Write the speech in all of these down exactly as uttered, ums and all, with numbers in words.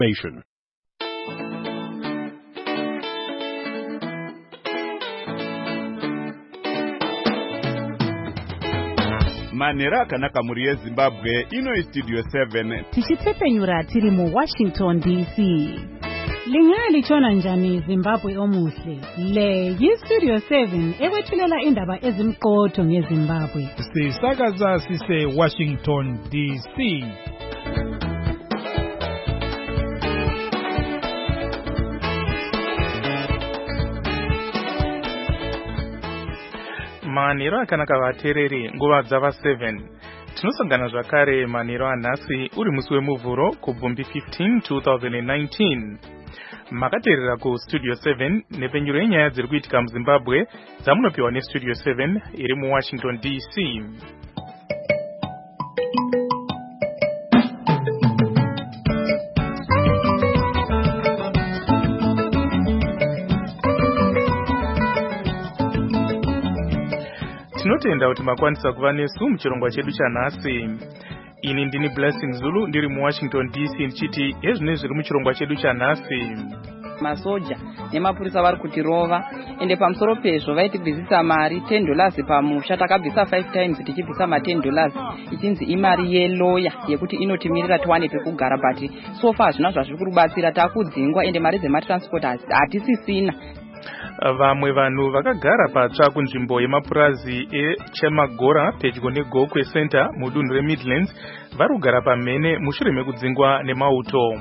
information. Manera kanaka muri yeZimbabwe ino studio seven tichitsepenyura tiri mu Washington D C. Lingali chona njani Zimbabwe omuhle. Le yi Studio seven ewethulela indaba ezimqotho ngeZimbabwe. Sisakaza sise Washington D C. Maniro akanaka vatereri nguva dzava seven. Tinosangana zvakare maniro anhasi uri musi wemuvhuro kubvumbi fifteen twenty nineteen. Makateerera ku Studio seven nepenyuro yenyaya dziri kuitika muZimbabwe dzamunopiwa neStudio seven iri muWashington D C. Tinotenda kuti makwanisa kuva nesu muchirongwa chedu chanhasi. Ini ndini Blessing Zulu ndiri muWashington D C ndichiti ezvine zviri muchirongwa chedu chanhasi. Masoja nemapurisa vari kutirova ende pamusoro pezvo vaitibvisisa mari ten dollars pamusha, takabvisa five times tichibvisa ma ten dollars ichinzi imari yeloya yekuti inotimirira tiwane pekugara, but so far zvina zvazviri kurubatsira takudzingwa ende mari dzematransport hatisisina. Vamwe vanhu vakagara patsva kunzvimbo yemapurazi eChamagora pedyo neGokwe Center mudunhu reMidlands vari kugara pamhene mushure mekudzingwa nemauto.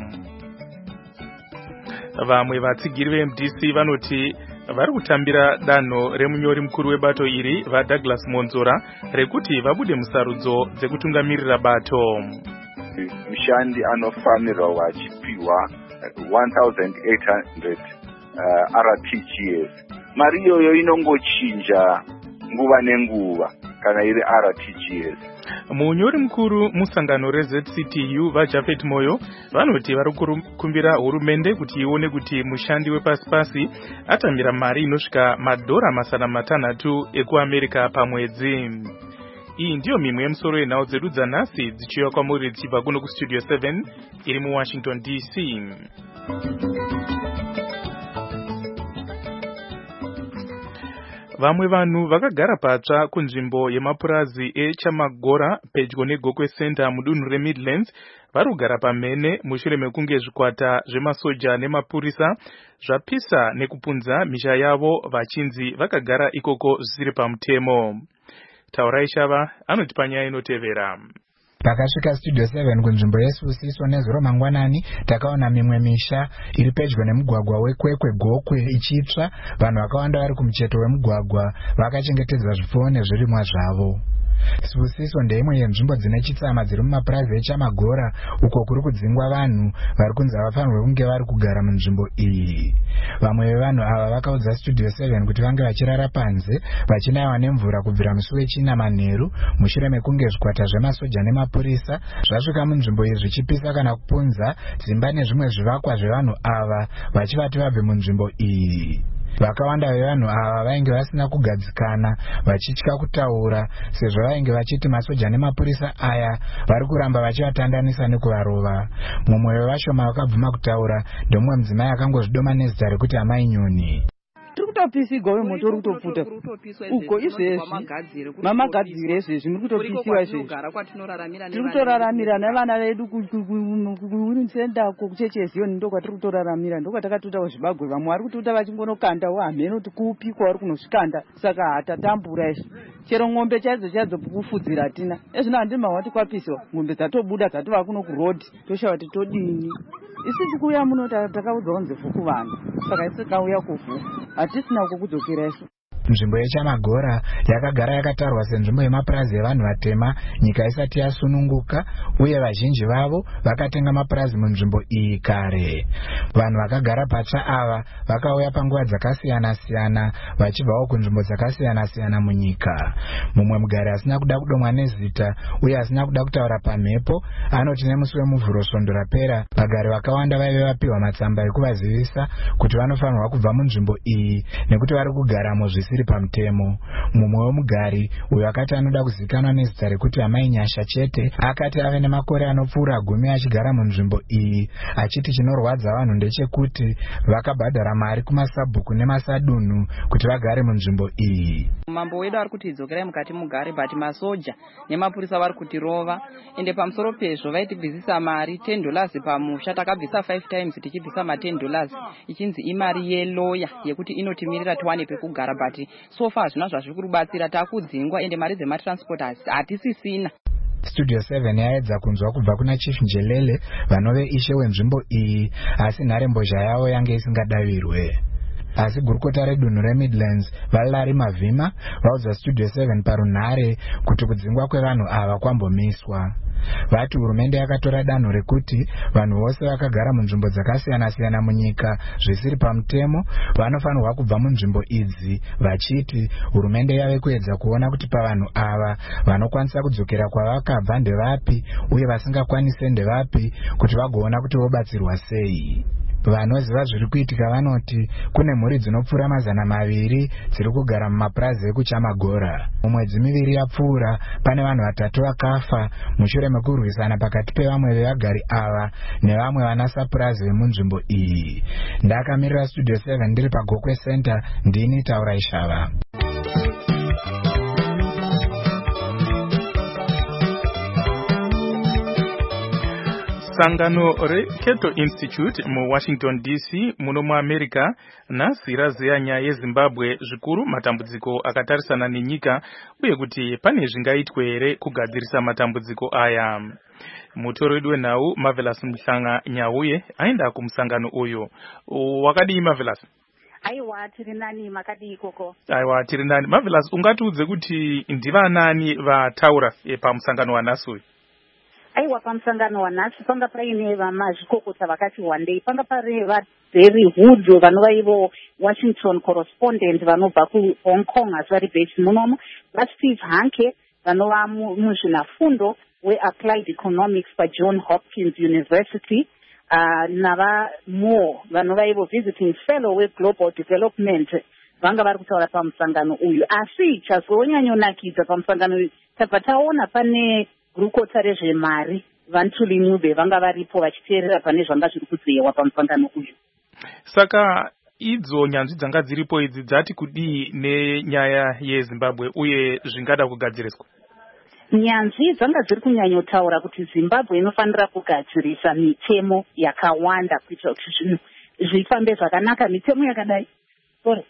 Vamwe vatsigiri veM D C vanoti vari kutambira danho remunyori mukuru webato iri vaDouglas Monzora rekuti vabude musarudzo dzekutungamirira bato. Mushandi anofanirwa wachipiwa one thousand eight hundred Uh, R T G S. Mari iyoyo inongochinja nguva nenguva kana iri R T G S. Munyori mukuru musangano reZ C T U vaJafet Moyo vanoti vari kukumbira hurumende kuti ione kuti mushandi wepasi-pasi atambira mari inosvika madhora masana matanhatu ekuAmerika pamwedzi. Iyi ndiyo mimwe yemusoro yenhau dzedu dzanhasi dzichiuya kwamuri dzichibva kuno kuStudio seven iri muWashington D C. Vamwe vanhu vakagara patsva kunzvimbo yemapurazi eChamagora pedyo neGokwe Center mudunhu reMidlands vari kugara pamhene mushure mekunge zvikwata zvemasoja nemapurisa zvapisa nekupunza misha yavo vachinzi vakagara ikoko zvisiri pamutemo. Taurai Shava anoti panyaya inotevera. Pakasvika Studio seven kunzvimbo yeSusiso nezuro mangwanani takaona mimwe misha iri pedyo nemugwagwa wekwekwe Gokwe ichitsva. Vanhu vakawanda vari kumucheto wemugwagwa vakachengetedza zvipfuwo nezvirimwa zvavo. Susiso ndeimwe yenzvimbo dzine chitsama dziri mumapurazi eChamagora uko kuri kudzingwa vanhu vari kunzi havafanirwe kunge vari kugara munzvimbo iyi. Vamwe vevanhu ava vakaudza Studio seven kuti vange vachirara panze vachinaiwa nemvura kubvira musi wechina manheru mushure mekunge zvikwata zvemasoja nemapurisa zvasvika munzvimbo iyi zvichipisa kana kupunza dzimba nezvimwe zvivakwa zvevanhu ava vachivati vabve munzvimbo iyi. Vakawanda vevanhu ava vainge vasina kugadzikana vachitya kutaura sezvo vainge vachiti masoja nemapurisa aya vari kuramba vachivatandanisa nekuvarova. Mumwe wevashoma vakabvuma kutaura ndomumwe mudzimai akangozvidoma nezita rekuti Amai Nyoni. Turikutopisiga we moto rikutopfuta uko izvezvi mamagadzire izvezvi muri kutopisiwa izvezvi tiri kutoraramira nevana vedu kuunisenda kuchechezioni ndo kwatiri kutoraramira ndo kwatakatotawo zvibagwe vamwe vari kutota vachingonokandawo hamheno kuti kuupikwa vari kunosvikanda saka hatatambura izvi chero ng'ombe chaidzo chaidzo kufudzira hatina ezvino handima wati kwapisiwa ng'ombe dzatobuda dzatova kuno kurodhi toshawa kuti todini. Isi tikuuya muno takaudzwa kunzi vhuku vanhu saka isi tikauya kuvhuku hatisina uko kudzokera isu. Nzvimbo yeChamagora yakagara yakatarwa senzvimbo yemapurazi evanhu vatema nyika isati yasununguka uye vazhinji vavo vakatenga mapurazi munzvimbo iyi kare. Vanhu vakagara patsva ava vakauya panguva dzakasiyana-siyana vachibvawo kunzvimbo dzakasiyana-siyana munyika. Mumwe mugari asina kuda kudomwa nezita uye asina kuda kutaura pamhepo anoti nemusi wemuvhuro svondo rapera vagari vakawanda vaive vapiwa matsamba ekuvazivisa kuti vanofanirwa kubva munzvimbo iyi nekuti vari kugara muzvisiri zviri pamutemo. Mumwe wemugari uyo akati anoda kuzivikanwa nezita rekuti Amai Nyasha chete akati ave nemakore anopfuura gumi achigara munzvimbo iyi, achiti chinorwadza vanhu ndechekuti vakabhadhara mari kumasabhuku nemasadunhu kuti vagare munzvimbo iyi. Mambo wedu ari kuti idzokerai mukati mugare, but masoja nemapurisa vari kutirova, ende pamusoro pezvo vaitibvisisa mari ten dollars pamusha. Takabvisa five times tichibvisa ma ten dollars ichinzi imari yeloya yekuti inotimirira tiwane pekugara, but so far zvina zvazviri kurubatsira takudzingwa ende mari dzematransport hatisisina. Studio seven yaedza kunzwa kubva kuna Chief Njelele vanove ishe wenzvimbo iyi, asi nharembozha yavo yange isingadavirwe. Asi gurukota redunhu reMidlands Valerie Mavhima vaudza Studio seven parunhare kuti kudzingwa kwevanhu ava kwambomiswa. Vati hurumende yakatora danho rekuti vanhu vose vakagara munzvimbo dzakasiyana siyana munyika zvisiri pamutemo vanofanirwa kubva munzvimbo idzi, vachiti hurumende yave kuedza kuona kuti pavanhu ava vanokwanisa kudzokera kwavakabva ndevapi uye vasingakwanise ndevapi, kuti vagoona kuti vobatsirwa sei. Vanoziva zviri kuitika vanoti kune mhuri dzinopfuura mazana maviri dziri kugara mumapurazi ekuChamagora. Mumwedzi miviri yapfuura pane vanhu vatatu vakafa mushure mekurwisana pakati pevamwe vevagari ava nevamwe vanasapurazi vemunzvimbo iyi. Ndakamirira Studio seven ndiri paGokwe Center, ndini Taura Ishava. Sangano reKeto Institute mu Washington D C muno mu America nhasi razeya nyaya yeZimbabwe zvikuru matambudziko akatarisana nenyika uye kuti pane zvingaitwe here kugadzirisa matambudziko aya. Mutori wedu wenhau Marvelous Muhlanga Nyauye aenda kumusangano uyu. Wakadii Marvelous? Aiwa tiri nani makadii koko? Aiwa tiri nani. Marvelous, ungatiudze kuti ndivanani vataura pamusangano wanhasi uyu? Aiwa pamusangano wanhasi panga paine vamazvikokota vakati wandei. Panga pari vaDerry Hood vanova ivo Washington correspondent vanobva kuHong Kong asi vari based munomu, vaSteve Hanke vanova muzvinafundo weApplied Economics paJohn Hopkins University, uh, nava Moore vanova ivo visiting fellow weGlobal Development vanga vari kutaura pamusangano uyu. Asi chazonyanyonakidza pamusangano uyu tabva taona pane gurukota rezvemari Vantuli Ncube vanga varipo vachiteerera pane zvanga zviri kuzeyewa pamusangano uyu. Saka idzo nyanzvi dzanga dziripo idzi dzati kudii nenyaya yeZimbabwe uye zvingada kugadziriswa? Nyanzvi dzanga dziri kunyanyotaura kuti Zimbabwe inofanira kugadzirisa mitemo yakawanda kuitira kuti zvinhu zvifambe zvakanaka. Mitemo yakadai sorry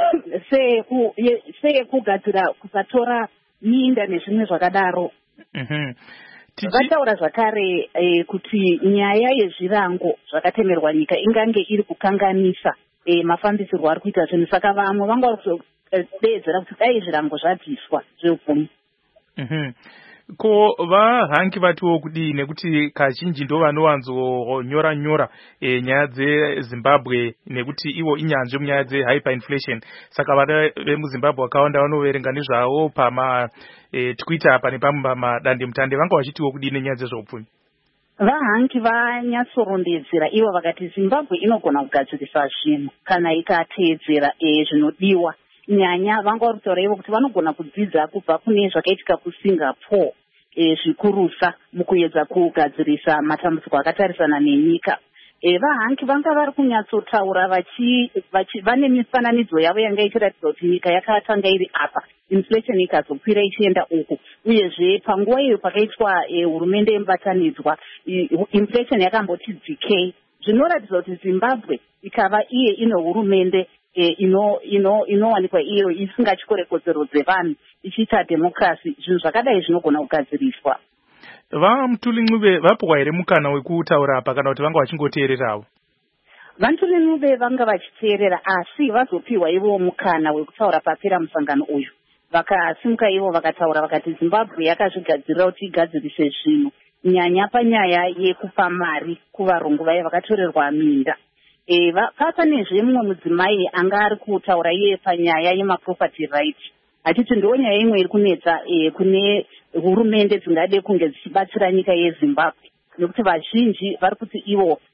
seyekugadzira kusatora minda nezvimwe zvakadaro. Mhm. Vataura zvakare eh, kuti nyaya yezvirango zvakatemerwa nyika ingange iri kukanganisa eh, mafambisirwo ari kuita zvinhu. Saka vamwe vanga vakuzodeedzera kuti dai zvirango zvabviswa zveupfumi. Mhm. Ko vaHanke vatiwo kudii nekuti kazhinji ndo vanovanzonyora nyora e, nyaya dzeZimbabwe nekuti ivo inyanzvi munyaya dzehyperinflation. Saka vana vemuZimbabwe vakawanda vanoverenga nezvavo pama e, Twitter pane pamwe pamadande mutande vanga vachitiwo kudii nenyaya dzezveupfumi. VaHanke vanyatsorondedzera ivo vakati Zimbabwe inogona kugadzirisa zvinhu kana ikateedzera e, zvinodiwa. Nyanya vanga vari kutaura ivo kuti vanogona kudzidza kubva kune zvakaitika kuSingapore e, zvikurusa mukuedza kugadzirisa matambudziko akatarisana nenyika. E, VaHanke vanga vari kunyatsotaura vachi, vachi, vane mifananidzo yavo yanga ichiratidza kuti nyika yakatanga iri apa, inflation ikazokwira ichienda uku, uyezve panguva iyo pakaitwa e, hurumende yemubatanidzwa inflation yakamboti decay, zvinoratidza kuti Zimbabwe ikava iye ine hurumende E, ino ino inowanikwa iyo isingachikore kodzero dzevanhu ichiita demokrasi. Zvinhu zvakadai zvinogona kugadziriswa. VaMutuli Ncube vapwa here mukana wekutaura apa kana kuti vanga vachingoteererawo? Vantuli Ncube vanga vachiteerera asi vazopiwa ivo mukana wekutaura papera musangano uyu. Vakasimuka ivo vakataura vakati Zimbabwe yakazvigadzirira kuti igadzirise zvinhu nyanya panyaya yekupa mari kuvarungu vaye vakatorerwa minda. E, papanezve mumwe mudzimai anga ari kutaura iye panyaya yemaproperty rights achiti ndiwo nyaya imwe iri kunetsa e, kune hurumende dzingade kunge dzichibatsira nyika yeZimbabwe, nekuti vazhinji vari kuti ivo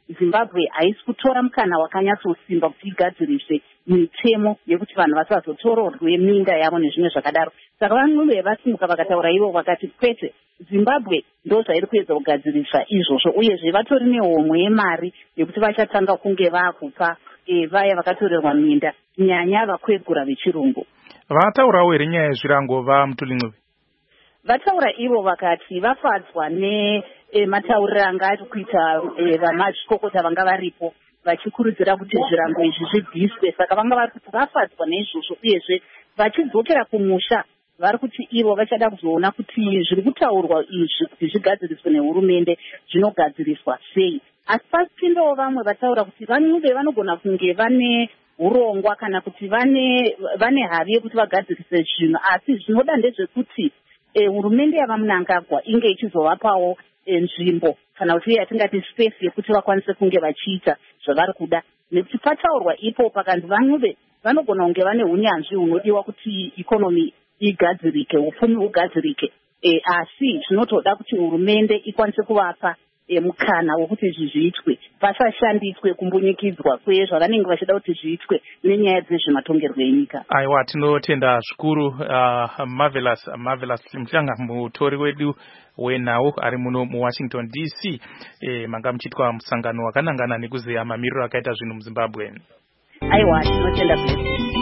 Zimbabwe haisi kutora mukana wakanyatsosimba kuti igadzirise mitemo yekuti vanhu vasazotororwe minda yavo nezvimwe zvakadaro. Saka vanhuve vasimuka vakataura ivo vakati kwete, Zimbabwe ndo zvairi kuedza kugadzirisa izvozvo, uyezve vatori nehomwe yemari yekuti vachatanga kunge vakupa e, vaya vakatorerwa minda nyanya vakwegura vechirungu. Vataurawo here nyaya yezvirango vaMutulin'eve? Vataura ivo vakati vafadzwa ne e, matauriro anga ari kuita e, vamazvikokota vanga varipo vachikurudzira kuti zvirango izvi zvibviswe. Saka vanga vari kuti vafadzwa neizvozvo, uyezve vachidzokera kumusha vari kuti ivo vachada kuzoona kuti zviri kutaurwa izvi kuti zvigadziriswe nehurumende zvinogadziriswa sei. Asi pasipindawo vamwe vataura kuti vanhuve vanogona kunge vane urongwa kana kuti vane vane havi yekuti vagadzirise zvinhu, asi zvinoda ndezvekuti e, hurumende yavaMnangagwa inge ichizovapawo e, nzvimbo kana kuti yatingati space yekuti vakwanise kunge vachiita zvavari kuda, nekuti pataurwa ipo pakanzi vanhuve vanogona kunge vane unyanzvi hunodiwa kuti ikonomi igadzirike, upfumi hugadzirike, e, asi zvinotoda kuti hurumende ikwanise kuvapa e, mukana wekuti izvi zviitwe, pasashandiswe kumbunyikidzwa kwezvavanenge vachida kuti zviitwe nenyaya dzezvematongerwo enyika. Aiwa, tinotenda zvikuru uh, Marvelous Marvelous Mhlanga, mutori wedu wenhau ari muno muWashington D C. E, manga muchitwa musangano wakanangana nekuziya mamiriro akaita zvinhu muZimbabwe. Aiwa, tinotenda pese.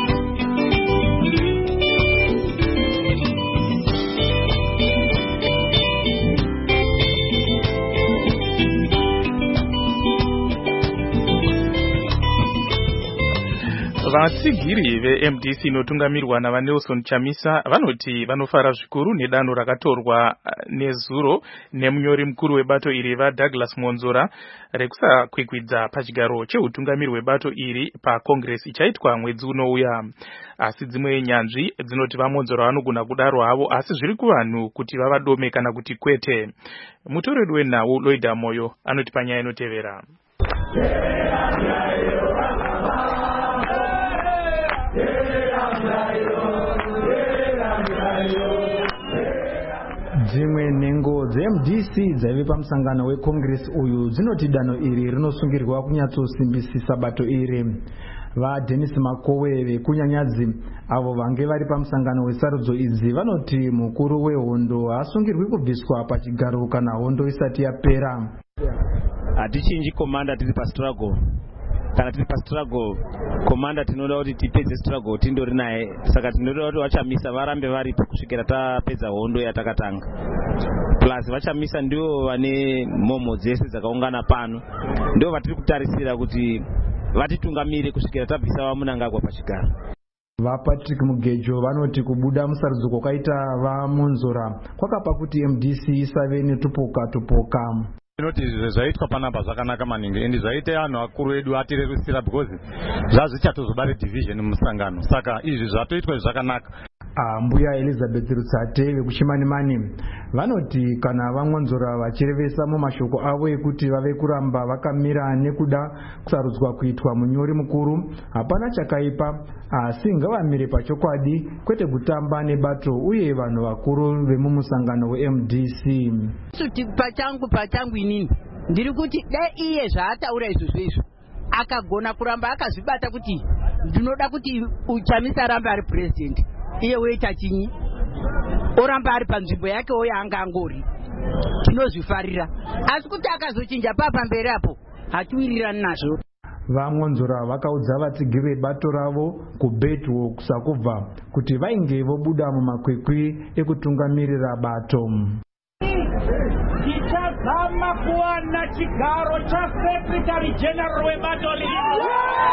Vatsigiri veM D C inotungamirwa navaNelson Chamisa vanoti vanofara zvikuru nedanho rakatorwa nezuro nemunyori mukuru webato iri vaDouglas Monzora rekusakwikwidza pachigaro cheutungamiri hwebato iri paCongress ichaitwa mwedzi unouya. Asi dzimwe nyanzvi dzinoti vaMonzora vanogona kudaro havo, asi zviri kuvanhu kuti vavadome kana kuti kwete. Mutori wedu wenhau Lloyd Moyo anoti panyaya inotevera. Dzimwe nhengo dzeM D C dzaive pamusangano weCongress uyu dzinoti danho iri rinosungirwa kunyatsosimbisisa bato iri. VaDennis Makowe vekunyanyadzi avo vange vari pamusangano wesarudzo idzi vanoti mukuru wehondo haasungirwi kubviswa pachigaro kana hondo isati yapera. Hatichinji komanda tiri pastruggle. Kana tiri pastruggle komanda tinoda kuti tipedze struggle tindori naye, saka tinoda kuti vachamisa varambe varipo kusvikira tapedza hondo yatakatanga. Plus vachamisa ndio vane mhomo dzese dzakaungana pano, ndio vatiri kutarisira kuti vatitungamire kusvikira tabvisa vaMnangagwa pachigaro. VaPatrick Mugejo vanoti kubuda musarudzo kwakaita vaMonzora kwakapa kuti M D C isave netupoka tupoka. Inoti zvaitwa panapa zvakanaka maningi, endi zvaite anhu akuru edu atirerusira because zvazvichatozobare division musangano, saka izvi zvatoitwa zvakanaka. Ah, mbuya Elizabeth Rutsate vekuChimanimani vanoti kana vaMonzora vachirevesa mumashoko avo ekuti vave kuramba vakamira nekuda kusarudzwa kuitwa munyori mukuru, hapana chakaipa, asi ngavamire pachokwadi kwete kutamba nebato uye vanhu vakuru vemumusangano weM D C. Pachangu pachangu inini ndiri kuti dai iye zvaataura izvozvo izvo akagona kuramba akazvibata kuti ndinoda kuti Chamisa arambe ari president, iye weita chinyi oramba ari panzvimbo yake oyanga angori, tinozvifarira. Asi kuti akazochinja papamberi apo hatiwirirani nazvo. VaMonzora vakaudza vatsigiri vebato ravo kuBetwo kusakubva kuti vainge vobuda mumakwikwi ekutungamirira bato. Tichazama kuwana chigaro chaSecretary General webato lino.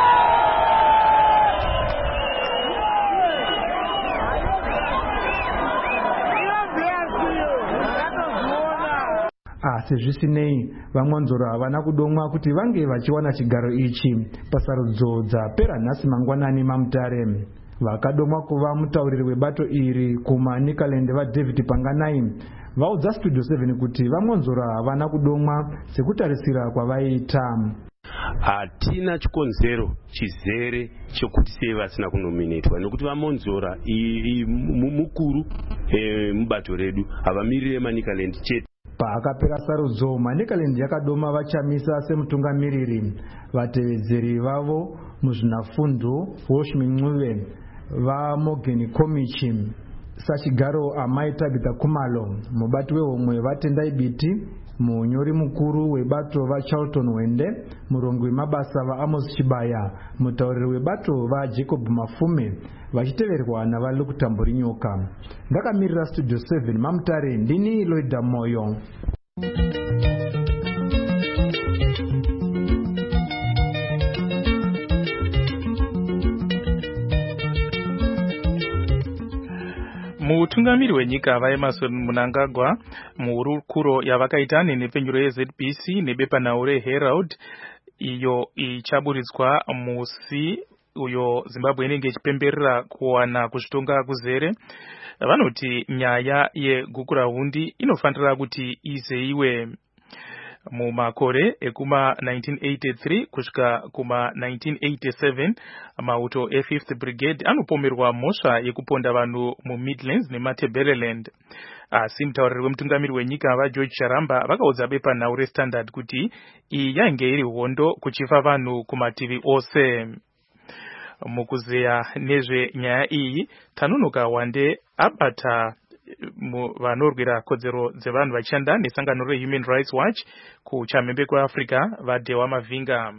Asi zvisinei vaMonzora havana kudomwa kuti vange vachiwana chigaro ichi pasarudzo dzapera nhasi mangwanani maMutare. Vakadomwa kuva mutauriri webato iri kumaNicaland vaDavid Panganai vaudza Studio seven kuti vaMonzora havana kudomwa sekutarisira kwavaiita. Hatina chikonzero chizere chokuti sei vasina kunominatwa, nekuti vaMonzora mukuru mubato redu havamirire maNicaland chete. paakapera sarudzo Manicaland yakadoma vachamisa semutungamiriri vatevedzeri vavo muzvinafundo Walsh Mincuve vaMorgan Komichi sachigaro Amai Tabitha Khumalo mubati wehomwe vaTendai Biti munyori mukuru webato vaCharlton Wende murongo wemabasa vaAmos Chibaya mutauriri webato vaJacob Mafume vachiteverwa navaLukutamburi Nyoka. Ndakamirira Studio seven Mamutare ndini Loida Moyo. mutungamiri wenyika vaEmmerson Mnangagwa muhurukuro yavakaita nenhepfenyuro yeZ B C nebepanhau reHerald iyo ichaburitswa musi uyo Zimbabwe inenge ichipemberera kuwana kuzvitonga kuzere, vanoti nyaya yegukurahundi inofanira kuti izeiwe. Mumakore ekuma nineteen eighty-three kusvika kuma nineteen eighty-seven mauto e-fifth Brigade anopomerwa mhosva yekuponda vanhu muMidlands neMatabeleland. Asi mutauriri wemutungamiri wenyika vaGeorge Charamba vakaudza bepanhau reStandard kuti iyi yainge iri hondo kuchifa vanhu kumativi ose. Mukuzeya nezvenyaya iyi Tanunuka Wande abata vanorwira kodzero dzevanhu vachishanda nesangano reHuman Rights Watch kuchamhembe kweAfrica vaDewa Mavinga.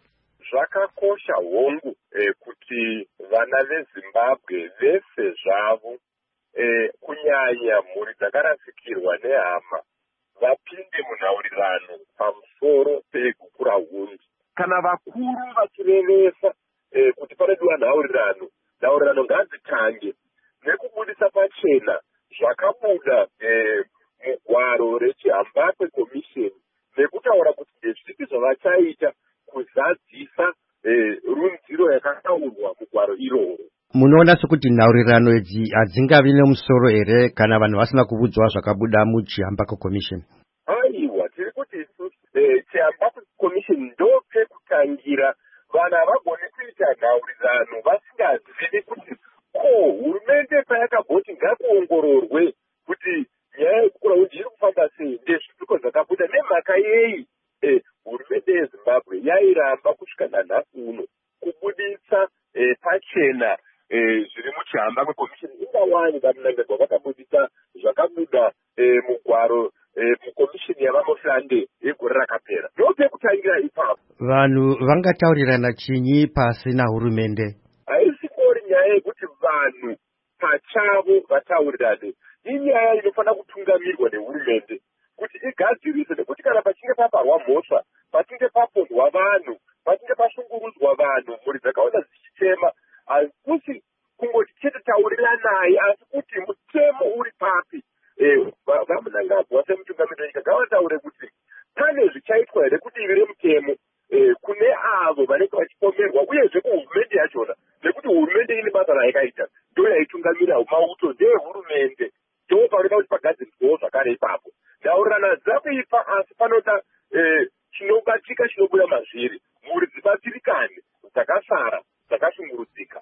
Zvakakosha hongu eh, kuti vana veZimbabwe vese zvavo eh, kunyanya mhuri dzakarasikirwa nehama vapinde munhaurirano pamusoro pegukurahundi. Kana vakuru vachirevesa eh, kuti panodiwa nhaurirano, nhaurirano ngadzitange nekubudisa pachena zvakabuda eh, mugwaro rechiHambakwe Commission nekutaura kuti ndezvipi zvavachaita kuzadzisa eh, runziro yakataurwa mugwaro iroro. Munoona sekuti nhaurirano idzi hadzingavi nemusoro here kana vanhu vasina kubudzwa zvakabuda muchiHambakwe Commission? Aiwa, tiri kuti eh, chiHambakwe Commission ndo pekutangira vanhu havagoni kuita nhaurirano vasingazivi kuti ko hurumende payakabhoti ngakuongororwe kuti nyaya yegukurahundi iri kufamba sei, ndezvipiko zvakabuda nemhaka yei eh, hurumende yeZimbabwe yairamba kusvika nanhasi uno kubuditsa eh, pachena eh, zviri muchiHambakwe Commission. Ingawani vaMnangagwa vakabuditsa zvakabuda eh, mugwaro eh, mukomishini yavamoshande yegore rakapera. Ndopekutangira ipapo. Vanhu vangataurirana chinyi pasina hurumende? Haisipori nyaya yekuti vanhu pachavo vataurirane. Inyaya inofanira kutungamirwa nehurumende kuti igadzirise, nekuti kana pachinge paparwa mhosva, pachinge papondwa vanhu, pachinge pashungurudzwa vanhu, mhuri dzakawanda dzichitema, hazikusi kungoti chete tauriranai, asi kuti mutemo uri papi. VaMnangagwa semutungamiri wenyika ngavataure kuti pane zvichaitwa here kuti ivire mutemo kune avo vanenge vachipomerwa, uyezve kuhurumende yachona, nekuti hurumende ine basa rayakaita, ndo yaitungamira mauto ndehurumende, ndo panoda kuti pagadzirwawo zvakare ipapo. Nhaurirano dzakuipa, asi panoda chinobatika chinobuda mazviri, mhuri dzibatsirikane dzakasara dzakashungurudzika.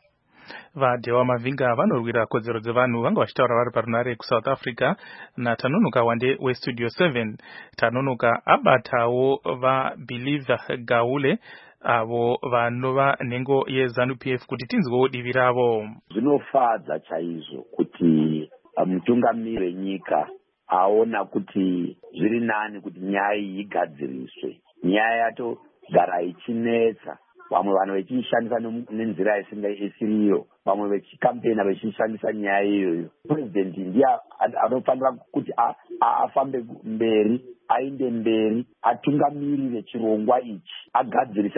vaDewa Mavinga vanorwira kodzero dzevanhu vanga vachitaura vari parunare kuSouth Africa naTanunuka Wande weStudio seven. Tanunuka abatawo vaBeliever Gaule avo vanova nhengo yeZANU-P F kuti tinzwewo divi ravo. Zvinofadza chaizvo kuti mutungamiri wenyika aona kuti zviri nani kuti nyaya iyi igadziriswe. Nyaya yatogara ichinetsa, vamwe vanhu vechishandisa nenzira isinga isiriyo, vamwe vechikampena vechishandisa nyaya iyoyo. President ndiye anofanira kuti afambe mberi, ainde mberi, atungamirire chirongwa ichi, agadzirise,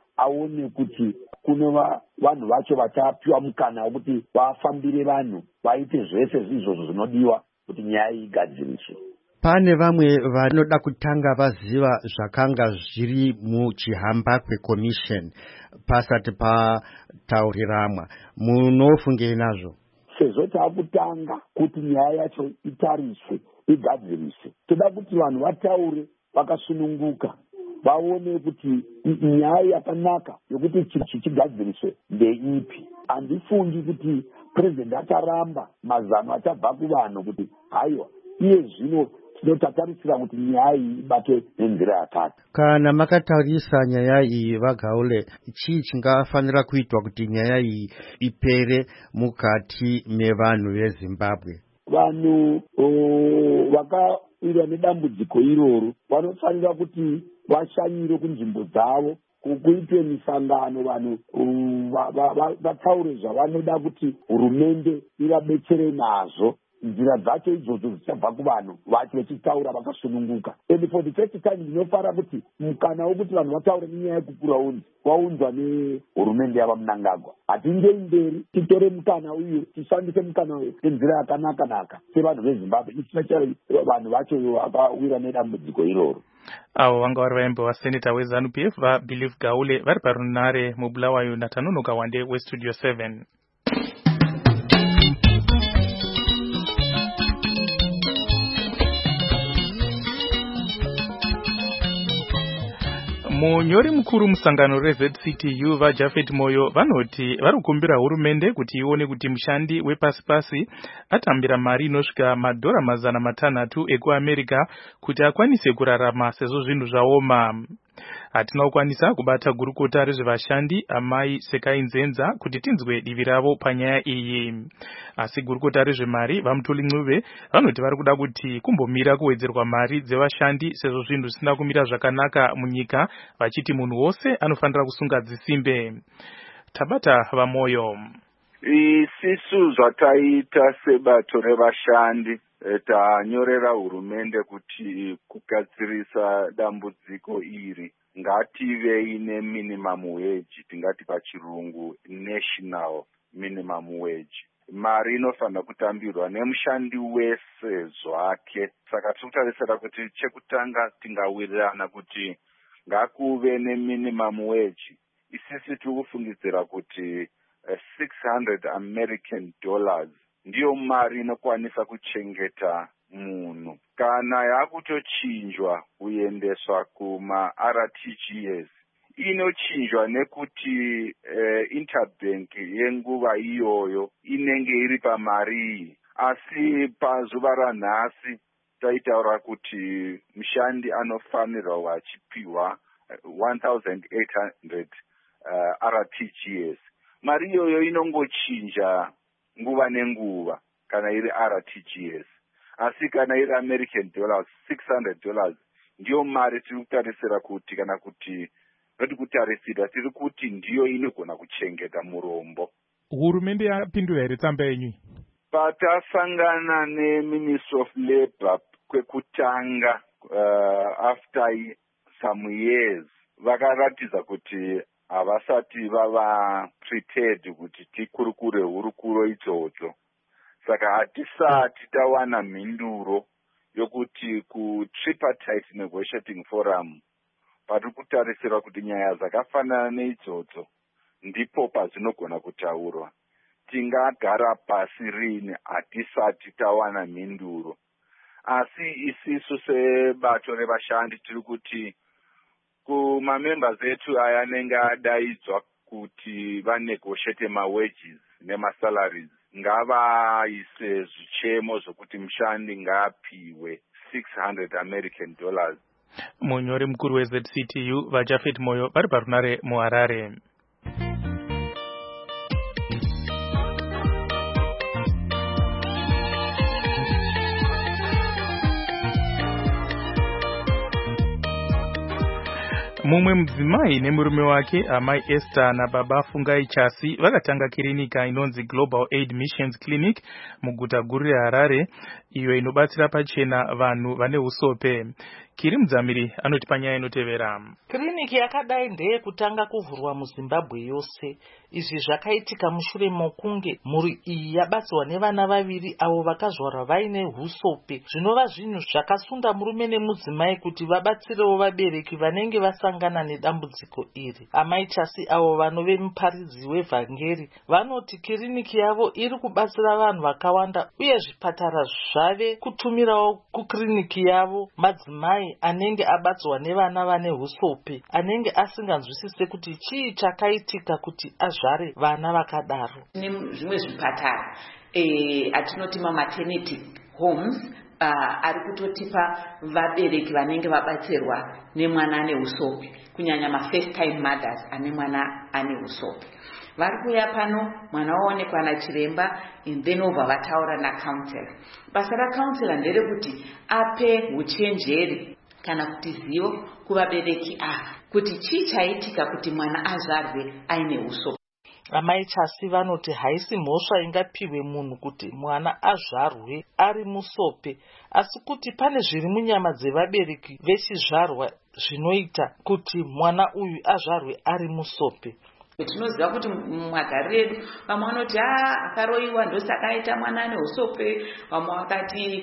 aone kuti kunova vanhu vacho vachapiwa mukana wekuti vafambire vanhu, vaite zvese izvozvo zvinodiwa kuti nyaya iyi igadziriswe. Pane vamwe vanoda kutanga vaziva zvakanga zviri muchiHambakwe Commission pasati patauriramwa. Munofungei nazvo? Sezvo taakutanga kuti nyaya yacho itariswe, igadziriswe, toda kuti vanhu vataure vakasununguka, vaone kuti nyaya yakanaka yokuti chigadziriswe ndeipi. Handifungi kuti president acharamba mazano achabva kuvanhu kuti haiwa iye zvino tinotatarisira kuti nyaya iyi ibatwe nenzira yakati. Kana makatarisa nyaya iyi Vagaule, chii chingafanira kuitwa kuti nyaya iyi ipere mukati mevanhu veZimbabwe? Vanhu vakawirwa nedambudziko iroro vanofanira kuti vashanyire kunzvimbo dzavo, kuitwe misangano, vanhu vataure zvavanoda kuti hurumende ivabetsere nazvo. Nzira dzacho idzodzo dzichabva kuvanhu vacho vachitaura vakasununguka. And for the first time ndinofara kuti mukana wekuti vanhu vataure nenyaya yekukuraunzi waunzwa nehurumende yava Mnangagwa. Hatingei mberi, titore mukana uyu, tishandise mukana uyu nenzira yakanaka naka sevanhu veZimbabwe, especially vanhu vacho vakawira nedambudziko iroro. Avo vanga vari vaimbo vaseneta weZANU P F vaBelieve Gaule vari parunare mubulawayo naTanonoka Wande weStudio seven. Munyori mukuru musangano reZ C T U vaJafet Moyo vanoti varikumbira hurumende kuti ione kuti mushandi wepasi-pasi atambira mari inosvika madhora mazana matanhatu ekuAmerica kuti akwanise kurarama sezvo zvinhu zvaoma. Hatina kukwanisa kubata gurukota rezvevashandi Amai Sekai Nzenza kuti tinzwe divi ravo panyaya iyi. Asi gurukota rezvemari vaMutoli Ncube vanoti vari kuda kuti kumbomira kuwedzerwa mari dzevashandi sezvo zvinhu zvisina kumira zvakanaka munyika, vachiti munhu wose anofanira kusunga dzisimbe. Tabata vaMoyo. Isisu zvataita sebato revashandi tanyorera hurumende kuti kugadzirisa dambudziko iri ngativei neminimum wage, tingati pachirungu national minimum wage. Mari inofanira kutambirwa nemushandi wese zvake. Saka tirikutarisira kuti chekutanga tingawirirana kuti ngakuve neminimum wage. Isisi tikufungidzira kuti six hundred American dollars ndiyo mari inokwanisa kuchengeta munhu. Kana yakutochinjwa kuendeswa kuma R T G S, inochinjwa nekuti uh, interbank yenguva iyoyo inenge iri pamari. Asi pazuva ranhasi taitaura kuti mushandi anofanirwa wachipiwa one thousand eight hundred uh, R T G S. Mari iyoyo inongochinja nguva nenguva kana iri R T G S. Asi kana iri American dollars six hundred dollars ndiyo mari tiri kutarisira kuti kana kuti noti kutarisira tiri kuti ndiyo inogona kuchengeta murombo. Hurumende yapindura here tsamba yenyu? Patasangana neMinister of Labour kwekutanga uh, after some years vakaratidza kuti havasati vava prepared kuti tikurukure hurukuro idzodzo. Saka hatisati tawana mhinduro yokuti kutripartite negotiating forum pari kutarisirwa kuti nyaya dzakafanana neidzodzo ndipo pazvinogona kutaurwa. Tingagara pasi rini hatisati tawana mhinduro. Asi isisu sebato revashandi tiri kuti kumamembers etu aya anenge adaidzwa kuti vanegotiate mawages nemasalaries ngavaise zvichemo zvokuti mushandi ngaapiwe six hundred American dollars. Munyori mukuru weZ C T U vaJafet Moyo vari parunare muHarare. Mumwe mudzimai nemurume wake Amai Esther naBaba Fungai Chasi vakatanga kirinika inonzi Global Aid Missions Clinic muguta guru reHarare, iyo inobatsira pachena vanhu vane usope. Kiri Mudzamiri anoti panyaya inotevera. Kiriniki yakadai ndeye kutanga kuvhurwa muZimbabwe yose. Izvi zvakaitika mushure mokunge mhuri iyi yabatsirwa nevana vaviri avo vakazvarwa vaine husope, zvinova zvinhu zvakasunda murume nemudzimai kuti vabatsirewo vabereki vanenge vasangana nedambudziko iri. Amai Chasi avo vanove muparidzi wevhangeri vanoti kiriniki yavo iri kubatsira vanhu vakawanda uye zvipatara zvave kutumirawo kukiriniki yavo madzimai anenge abatsirwa nevana vane husope, anenge asinganzwisise kuti chii chakaitika kuti azvare vana vakadaro. Zvimwe zvipatara eh atinoti ma maternity homes uh, ari kutotipa vabereki vanenge vabatsirwa nemwana ane usopi, kunyanya ma first time mothers ane mwana ane usopi. Vari kuya pano, mwana waonekwa nachiremba, and then obva vataura nacounselor. Basa racounselor nderekuti ape uchenjeri kana kuti zivo kuvabereki ava kuti chii chaitika kuti mwana azvarwe aine usopi. Amai Chasi vanoti haisi mhosva ingapiwe munhu kuti mwana azvarwe ari musope, asi kuti pane zviri munyama dzevabereki vechizvarwa zvinoita kuti mwana uyu azvarwe ari musope. Tinoziva kuti mumagariro edu vamwe vanoti ah akaroiwa ndosaka aita mwana ane usope, vamwe vakati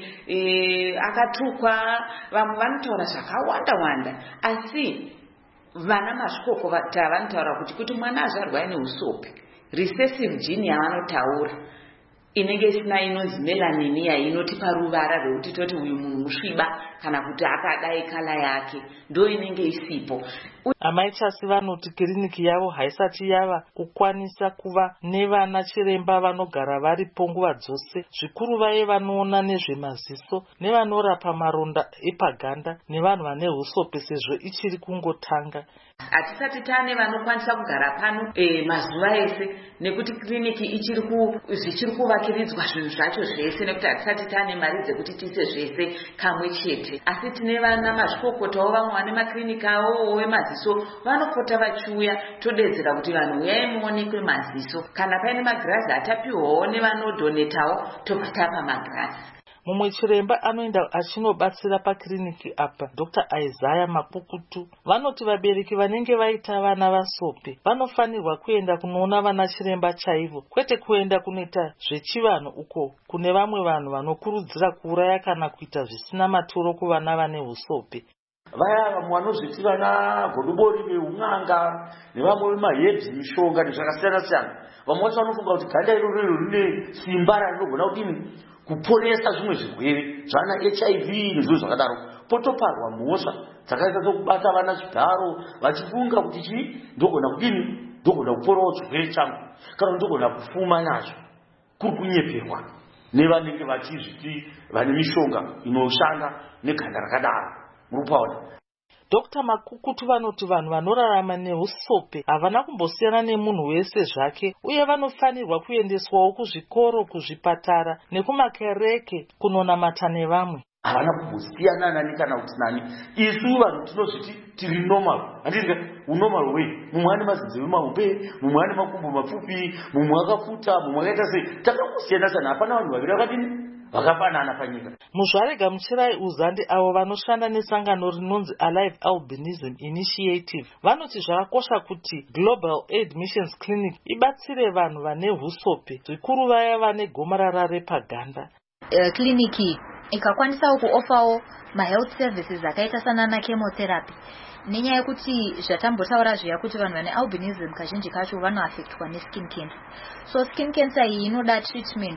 e, akatukwa, vamwe vanotaura zvakawanda wanda, asi vana masvikoko vanotaura kuti kuti mwana azvarwa ane usope, recessive gene yavanotaura inenge isina inonzi melaniniya inotipa ruvara rwekuti toti uyu munhu musviba kana kuti akadai kala yake ndo inenge isipo. Amai Chasi vanoti kiriniki yavo haisati yava kukwanisa kuva nevana chiremba vanogara varipo nguva dzose, zvikuru vaye vanoona nezvemaziso nevanorapa maronda epaganda nevanhu vane usope, sezvo ichiri kungotanga. Hatisati tane vanokwanisa kugara pano e, mazuva ese nekuti kliniki ichiri ku zvichiri kuvakiridzwa zvinhu zvacho zvese, nekuti hatisati tane mari dzekuti tise zvese kamwe chete, asi tine vana mazvikokotawo vamwe vane makliniki avo wemaziso vanopota vachiuya todedzera kuti vanhu uyai muonekwe maziso, kana paine magirazi atapiwawo nevanodhonetawo tobva tapa magirazi. Mumwe chiremba anoenda achinobatsira pakiriniki apa, Doctor Isaiah Makukutu, vanoti vabereki vanenge vaita vana vasope vanofanirwa kuenda kunoona vana chiremba chaivo, kwete kuenda kunoita zvechivanhu uko kune vamwe vanhu vanokurudzira kuuraya kana kuita zvisina maturo kuvana vane usope. Vaya vamwe vanozviti vana godobori veun'anga nevamwe vemahebzi mishonga nezvakasiyana siyana, vamwe vacho vanofunga kuti ganda iroro rine simba rinogona kudini kuponesa zvimwe zvirwere zvana H I V nezviro zvakadaro. Potoparwa mhosva dzakaita sokubata vana chigaro vachifunga kuti chii ndogona kudini ndogona kuporawo chirwere changu kana ndogona kufuma nacho, kuri kunyeperwa nevanenge vachizviti vane mishonga inoshanda neganda rakadaro. Murupaona Doctor Makukutu vanoti vanhu vanorarama neusope havana kumbosiyana nemunhu wese zvake, uye vanofanirwa kuendeswawo kuzvikoro, kuzvipatara nekumakereke kunonamata nevamwe. Havana kumbosiyana nani kana kuti nani. Isu vanhu tinozviti tiri normal, handizve unormal way. Mumwe ane mazizi mahombe, mumwe ane makumbo mapfupi, mumwe akafuta, mumwe akaita sei. Takangosiyana sana, hapana vanhu vaviri vakadini vakafanana panyika. Muzvare Gamuchirai Uzandi avo vanoshanda nesangano rinonzi Alive Albinism Initiative vanoti zvakakosha kuti Global Aid Missions Clinic ibatsire vanhu vane husope, zvikuru vaya vane gomarara repaganda. Uh, kliniki ikakwanisawo kuofawo mahealth services akaita sanana chemotherapy, nenyaya yekuti zvatambotaura zviya kuti vanhu vane albinism kazhinji kacho vanoaffectwa neskin cancer. So skin cancer iyi inoda treatment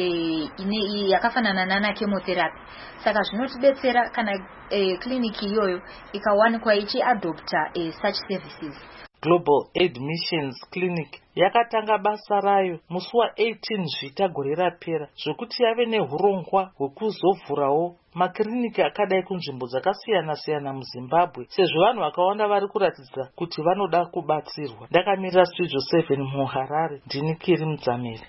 e, ine yakafanana nana chemotherapy. Saka zvinotidetsera kana e, kliniki iyoyo ikawanikwa ichiadopta e, such services. Global Aid Missions Clinic yakatanga basa rayo musi wa-eighteen Zvita gore rapera, zvokuti yave nehurongwa hwekuzovhurawo makiriniki akadai kunzvimbo dzakasiyana siyana muZimbabwe, sezvo vanhu vakawanda vari kuratidza kuti vanoda kubatsirwa. Ndakamirira Studio seven muHarare, ndini Kiri Mudzamiri.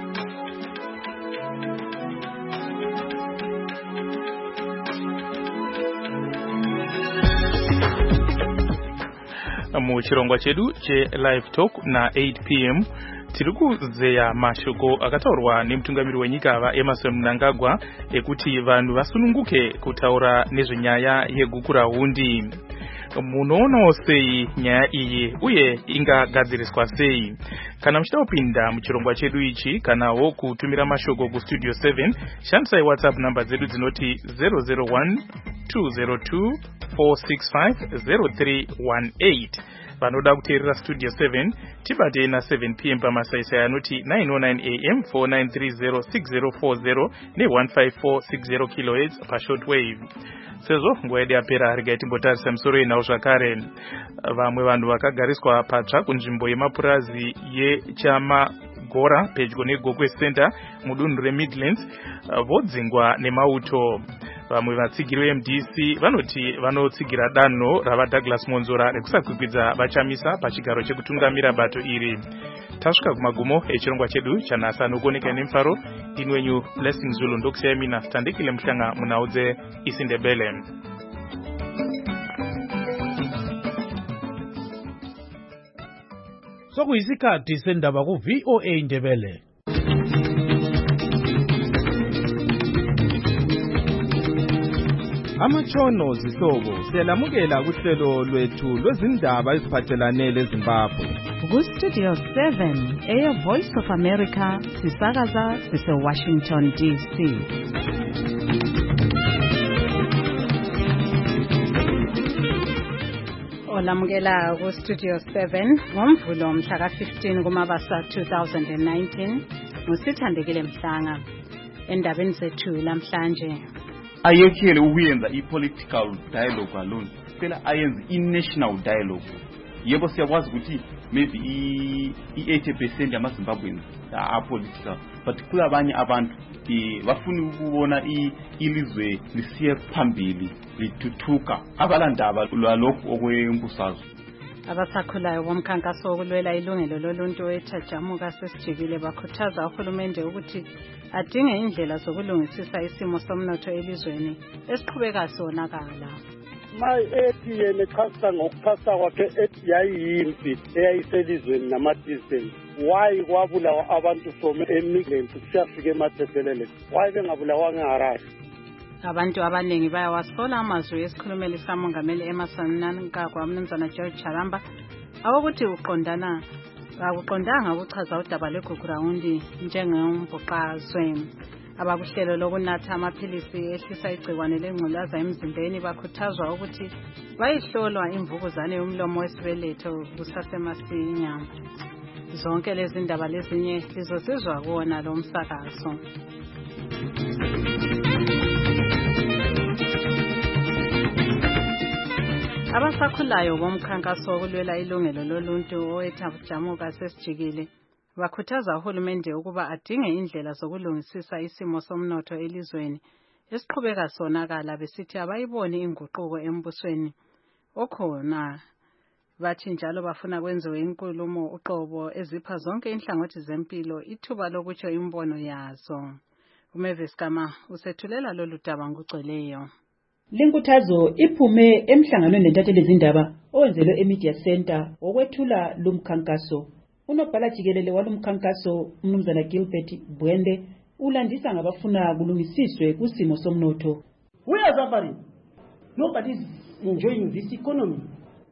Muchirongwa chedu che live talk na eight p m tiri kuzeya mashoko akataurwa nemutungamiri wenyika vaEmmerson Mnangagwa ekuti vanhu vasununguke kutaura nezvenyaya yegukura hundi. Munoonawo sei nyaya iyi uye ingagadziriswa sei? Kana muchida kupinda muchirongwa chedu ichi kanawo kutumira mashoko ku Studio seven, shandisai WhatsApp namba dzedu dzinoti zero zero one two zero two four six five zero three one eight. Vanoda kuteerera Studio seven tibate na seven p m pamasaisai anoti nine oh nine a m four nine three zero six zero four zero ne one five four six zero kilohertz pashortwave. Sezvo nguva yedu yapera regai timbotarisa misoro inawo zvakare. Vamwe vanhu vakagariswa patsva kunzvimbo yemapurazi yechama chamagora pedyo negokwe center mudunhu remidlands uh, vodzingwa nemauto. Vamwe vatsigiri ve M D C vanoti vanotsigira danho rava Douglas Monzora rekusakwikwidzwa vachamisa pachigaro chekutungamira bato iri. Tasvika kumagumo echirongwa chedu chanhasi anokuoneka nemufaro. Ndini wenyu Blessing Zulu ndokusiyai mina Tandikile Mhlanga munhau dzeIsiNdebele. Sokuyisikhathi sendaba ku V O A Ndebele. Amatshono zihlobo siyalamukela kuhlelo lwethu lwezindaba eziphathelane leZimbabwe. Ku Studio seven eya Voice of America sisakaza sise Washington D C. Olamukela ku Studio seven ngomvulo mhla ka fifteen kuMabasa two thousand nineteen ngusithandekile Mhlanga. Endabeni zethu namhlanje ayekele ukuyenza i-political dialogue alone, phela ayenze i-national dialogue. Yebo siyakwazi ukuthi maybe i-eighty percent yamaZimbabweans are-political, but kulabanye abantu bafuna ukubona ilizwe lisiye phambili lithuthuka abalandaba lwalokhu okwembusazwe. Abasakhulayo bomkhankaso wokulwela ilungelo loluntu eThajamuka sesijikile bakhuthaza uhulumende ukuthi adinge indlela zokulungisisa isimo somnotho elizweni esiqhubeka sonakala. My ethi yena echasa ngokuchasa kwakhe ethi yayiyimpi eyayiselizweni namadizeni. Why kwabulawa abantu from eMidlands kusiyafika eMathebelele? Why bengabulawa ngeHarare? Abantu abaningi bayawasola amazwi esikhulumeli samongameli Emmerson Mnangagwa uMnumzana George Charamba awokuthi uqondana akuqondanga ukuchaza udaba lweGugurawundi njengombhuqazwe. Abakuhlelo lokunatha amaphilisi ehlisa igcikwane lengculaza emzimbeni bakhuthazwa ukuthi bayihlolwa imvukuzane yomlomo wesibeletho kusasemasinya. Zonke lezi ndaba lezinye lizosizwa kuona lo msakazo. Abasakhulayo bomkhankaso wokulwela ilungelo loluntu oweThajamuka sesijikile bakhuthaza uhulumende ukuba adinge indlela zokulungisisa isimo somnotho elizweni esiqhubeka sonakala besithi abayiboni inguquko embusweni okhona. Bathi njalo bafuna kwenziwe inkulumo uqobo ezipha zonke inhlangothi zempilo ithuba lokutsho imbono yazo. uMavis Kama usethulela lolu daba ngugcweleyo. Linkuthazo iphume emhlanganweni nentatheli zindaba owenzelwe eMedia Center okwethula lumkhankaso. Unobhala jikelele walumkhankaso uMnumzana Gilbert Bwende ulandisa ngabafuna kulungisiswe kusimo somnotho. We are suffering. Nobody is enjoying this economy.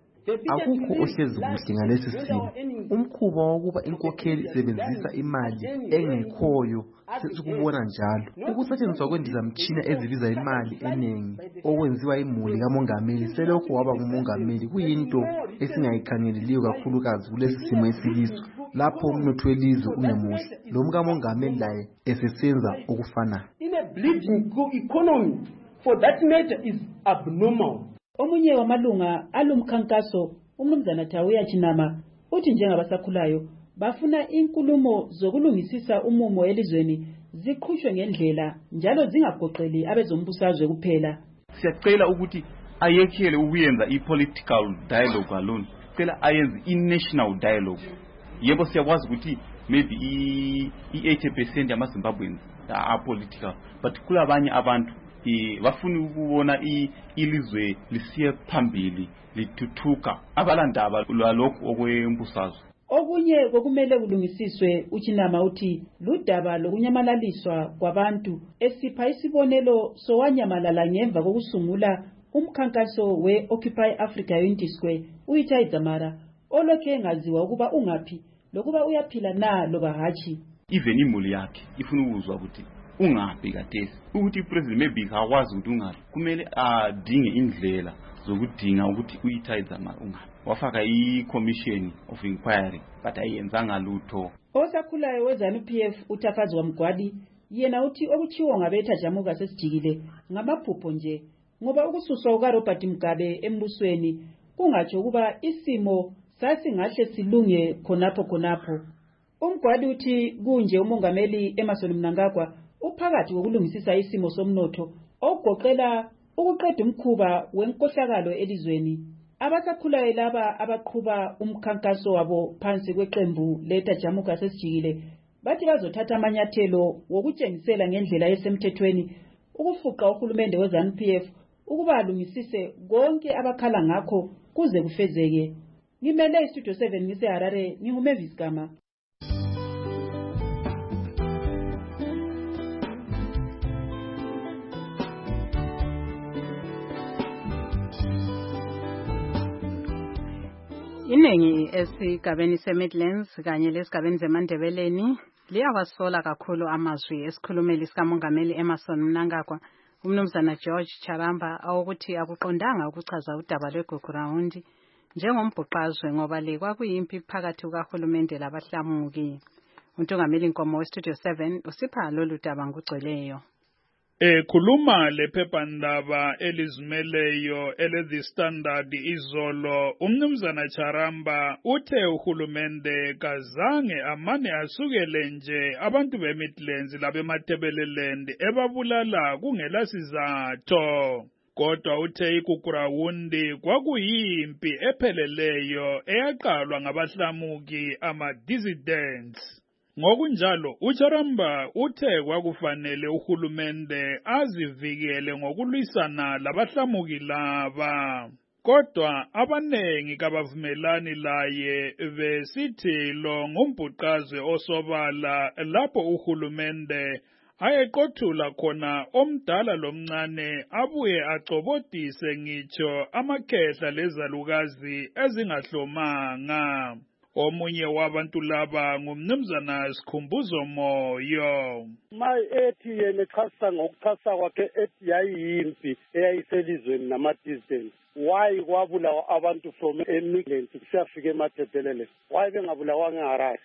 Akukho ohlezi kuhle ngalesi simo. Umkhuba wokuba inkokheli isebenzisa imali engekhoyo sesikubona njalo. Ukusetshenziswa kwendizamtshina ezibiza imali eningi okwenziwa imuli kamongameli selokhu waba ngumongameli kuyinto esingayikhangeleliyo kakhulukazi kulesi simo esikiso lapho umnotho welizwe ungemuhle lo mkamongameli laye esesenza okufanayo. In a bleeding economy for that matter is abnormal. Omunye wamalunga alumkhankaso uMnumzana Thawiya Chinama uthi njengabasakhulayo bafuna inkulumo zokulungisisa umumo elizweni ziqhushwe ngendlela njalo zingagoqeli abezombusazwe kuphela. Siyacela ukuthi ayekele ukuyenza i-political dialogue alone, cela ayenze i-national dialogue. Yebo siyakwazi ukuthi maybe i-eighty percent yamaZimbabweans are-political, but kulabanye abantu bafuna ukubona ilizwe lisiye phambili lithuthuka abalandaba lwalokhu okwembusazwe. Okunye kokumele kulungisiswe uChinama uthi ludaba lokunyamalaliswa kwabantu esipha isibonelo sowanyamalala ngemva kokusungula umkhankaso we-Occupy Africa Unity Square uItai Dzamara olokhe engaziwa ukuba ungaphi lokuba uyaphila na loba hatshi. Even imuli yakhe ifuna ukuzwa ukuthi ungaphi katesi ukuthi ipresident maybe akwazi ukuthi ungaphi kumele adinge indlela zokudinga ukuthi uItai Dzamara ungaphi. Wafaka i-commission of inquiry but ayenzanga lutho. Osakhulayo weZANU-P F uThafazwa Mgwadi yena uthi okuchiwo ngabeThajamuka sesijikile ngamaphupho nje ngoba ukususwa kukaRobert Mugabe embusweni kungatsho kuba isimo sasingahle silunge khonapho khonapho. Umgwadi uthi kunje umongameli Emmerson Mnangagwa uphakathi kokulungisisa isimo somnotho okugoqela ukuqeda umkhuba wenkohlakalo elizweni. Abasakhulayo laba abaqhuba umkhankaso wabo phansi kweqembu leta Jamuka sesijikile bathi bazothatha amanyathelo wokutshengisela ngendlela esemthethweni ukufuqa uhulumende we-ZANU P F ukuba alungisise konke abakhala ngakho kuze kufezeke. Ngimele istudio seven ngise-Harare, nginguMavis Gama. Iningi esigabeni se-Midlands kanye lesigabeni zeMandebeleni liyawasola kakhulu amazwi esikhulumeli sikamongameli Emmerson Mnangagwa umnumzana George Charamba awukuthi akuqondanga ukuchaza udaba lweGugurawundi njengombhuqazwe ngoba le kwakuyimpi phakathi kukahulumende labahlamuki. Untungameli Nkomo we-Studio seven usipha lolu daba ngugcweleyo. Ekhuluma lephephandaba elizimeleyo ele-The Standard izolo, umnumzana Charamba uthe uhulumende kazange amane asukele nje abantu be-Midlands labemathebeleland ebabulala kungela sizatho. Kodwa uthe iGugurawundi kwakuyimpi epheleleyo eyaqalwa ngabahlamuki ama-dissidents. Ngokunjalo uCharamba uthe kwakufanele uhulumende azivikele ngokulwisana labahlamuki laba. Kodwa abanengi kabavumelani laye besithi lo ngumbhuqazwe osobala lapho uhulumende ayeqothula khona omdala lomncane abuye acobodise ngitsho amakhehla lezalukazi ezingahlomanga. Omunye wabantu laba ngumnumzana Sikhumbuzo Moyo. Ma ethi yena echasa ngokuchasa kwakhe ethi yayiyimpi eyayiselizweni nama-dissidents. Why kwabulawa abantu from eMidlands kusiyafika eMathebelele? Why bengabulawanga eHarare?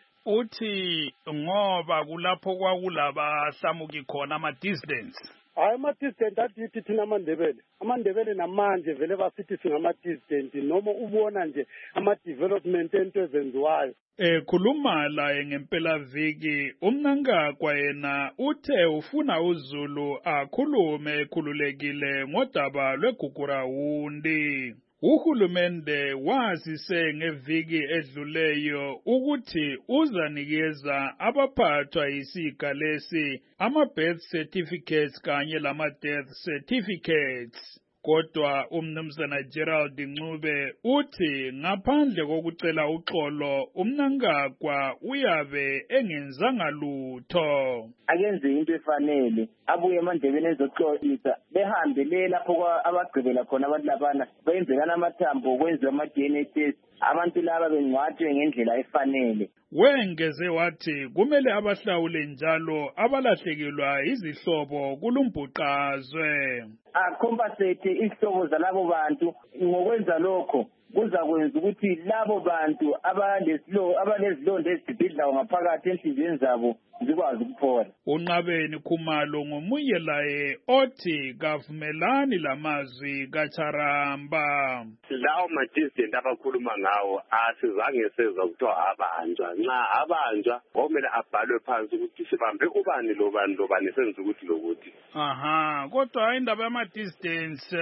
Uthi ngoba kulapho kwakulabahlamuki khona ama-dissidents. Hayi ama-dissident athi thina amandebele amandebele namanje vele basithi singama-dissident noma ubona nje ama-development ento ezenziwayo. Ekhuluma laye ngempelaviki uMnangagwa yena uthe ufuna uZulu akhulume ekhululekile ngodaba lweGugurawundi. Uhulumende wazise ngeviki edluleyo ukuthi uzanikeza abaphathwa yisiga lesi ama-birth certificates kanye lama-death certificates. Kodwa umnumzana Gerald Ncube uthi ngaphandle kokucela uxolo uMnangagwa uyabe engenzanga lutho. Akenze into efanele abuye emandebeni ezoxolisa behambe le lapho abagqibela khona abantu labana benzekana amathambo kwenziwa ama-D N A test abantu laba bengcwatshwe ngendlela efanele. Wengeze wathi kumele abahlawule njalo abalahlekelwa izihlobo kulumbhuqazwe. Acompensate isihlobo zalabo bantu ngokwenza lokho kuza kwenza ukuthi labo bantu abalezilo abalezilonda ezibhidlayo ngaphakathi enhliziyweni zabo zikwazi ukuphola. Unqabeni Khumalo ngomunye laye othi kavumelani lamazwi kaCharamba. Lawo ma-dissident abakhuluma ngawo asizange sezwa kuthiwa abanjwa. Nxa abanjwa komele abhalwe phansi ukuthi sibambe ubani lo bani lo bani senza ukuthi lokuthi. Aha, kodwa indaba yama-dissidents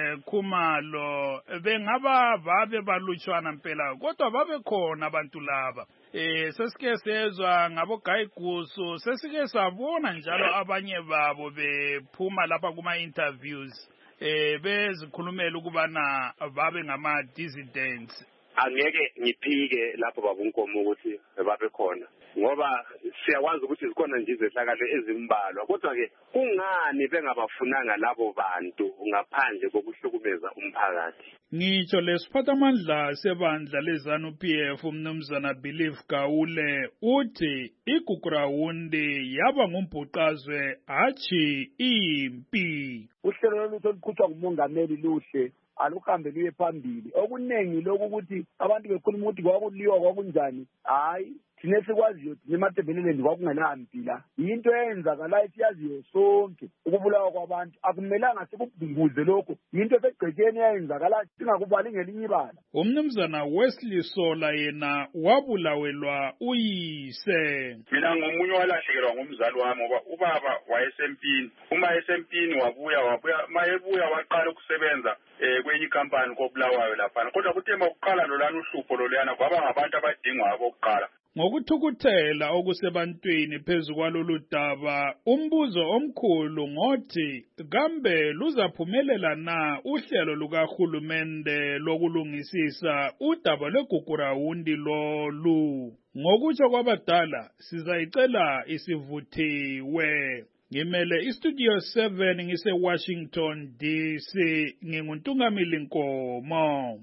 Khumalo bengaba babe balutshwana mpela kodwa babe khona abantu laba. Eh sesike sezwa ngabo Gayigusu sesike sabona njalo abanye babo bephuma lapha kuma interviews eh bezikhulumela ukubana babe ngama dissidents. Angeke ngiphike lapho babunkomo ukuthi babe khona ngoba siyakwazi ukuthi zikhona nje izehlakalo ezimbalwa kodwa ke kungani bengabafunanga labo bantu ngaphandle kokuhlukumeza umphakathi. Ngitsho lesiphathamandla sebandla leZANU P F umnumzana Believe Gawule uthi iGugurawundi yaba ngumbhuqazwe hachi impi. Uhlelo lolutho oluqhutshwa ngumongameli luhle aluhambe luye phambili. Okunengi lokhu ukuthi abantu bekhuluma ukuthi kwakuliwa kwakunjani. Hayi thina esikwaziyo thina ematebeleleni kwakungelampi la yinto eyenzakalayo siyaziyo sonke ukubulawa kwabantu akumelanga sikubunguze lokho yinto esegcekeni eyenzakalayo singakubali ngelinye ibala. Umnumzana Wesley Sola yena wabulawelwa uyise. Mina ngomunye walahlekelwa ngumzali wami ngoba ubaba wayesempini uma esempini wabuya wabuya mayebuya waqala ukusebenza eh kwenye ikampani koBulawayo lapha kodwa kuthe makuqala lolana uhlupho lolana kwaba ngabantu abadingwa abokuqala. Ngokuthukuthela okusebantwini phezu kwalolu daba umbuzo omkhulu ngothi kambe luzaphumelela na uhlelo lukahulumende lokulungisisa udaba lwegugurawundi lolu. Ngokutsho kwabadala sizayicela isivuthiwe. Ngimele istudio seven ngise Washington D C nginguntungamili Nkomo.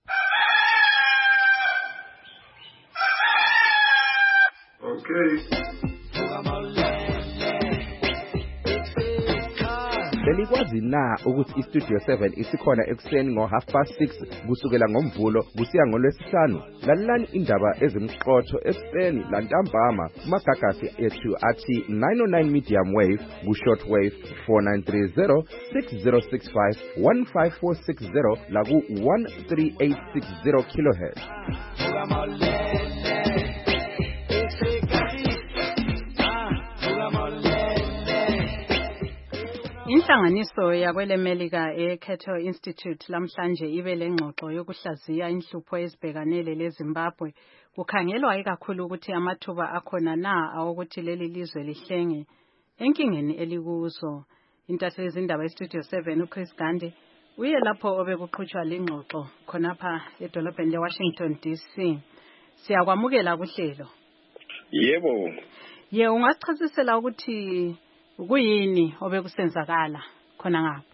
Okay. Belikwazi na ukuthi istudio seven isikhona ekuseni ngo half past six kusukela ngomvulo kusiya ngolwesihlanu. Lalelani indaba ezimqotho ekuseni lantambama kumagagasi ethu athi nine oh nine medium wave ku short wave four nine three zero six zero six five one five four six zero la ku one three eight six zero kilohertz. Inhlanganiso yakwelemelika eKato Institute lamhlanje ibe lengxoxo yokuhlaziya inhlupho ezibhekanele leZimbabwe kukhangelwa ikakhulu ukuthi amathuba akhona na awokuthi leli lizwe lihlenge enkingeni elikuzo. Intatheli zindaba eStudio seven uChris Gandhi uye lapho obekuqhutshwa lengxoxo khonapha edolobheni leWashington D C. Siyakwamukela kuhlelo. Yebo. Ye ungachasisela ukuthi kuyini obekusenzakala khona ngapha?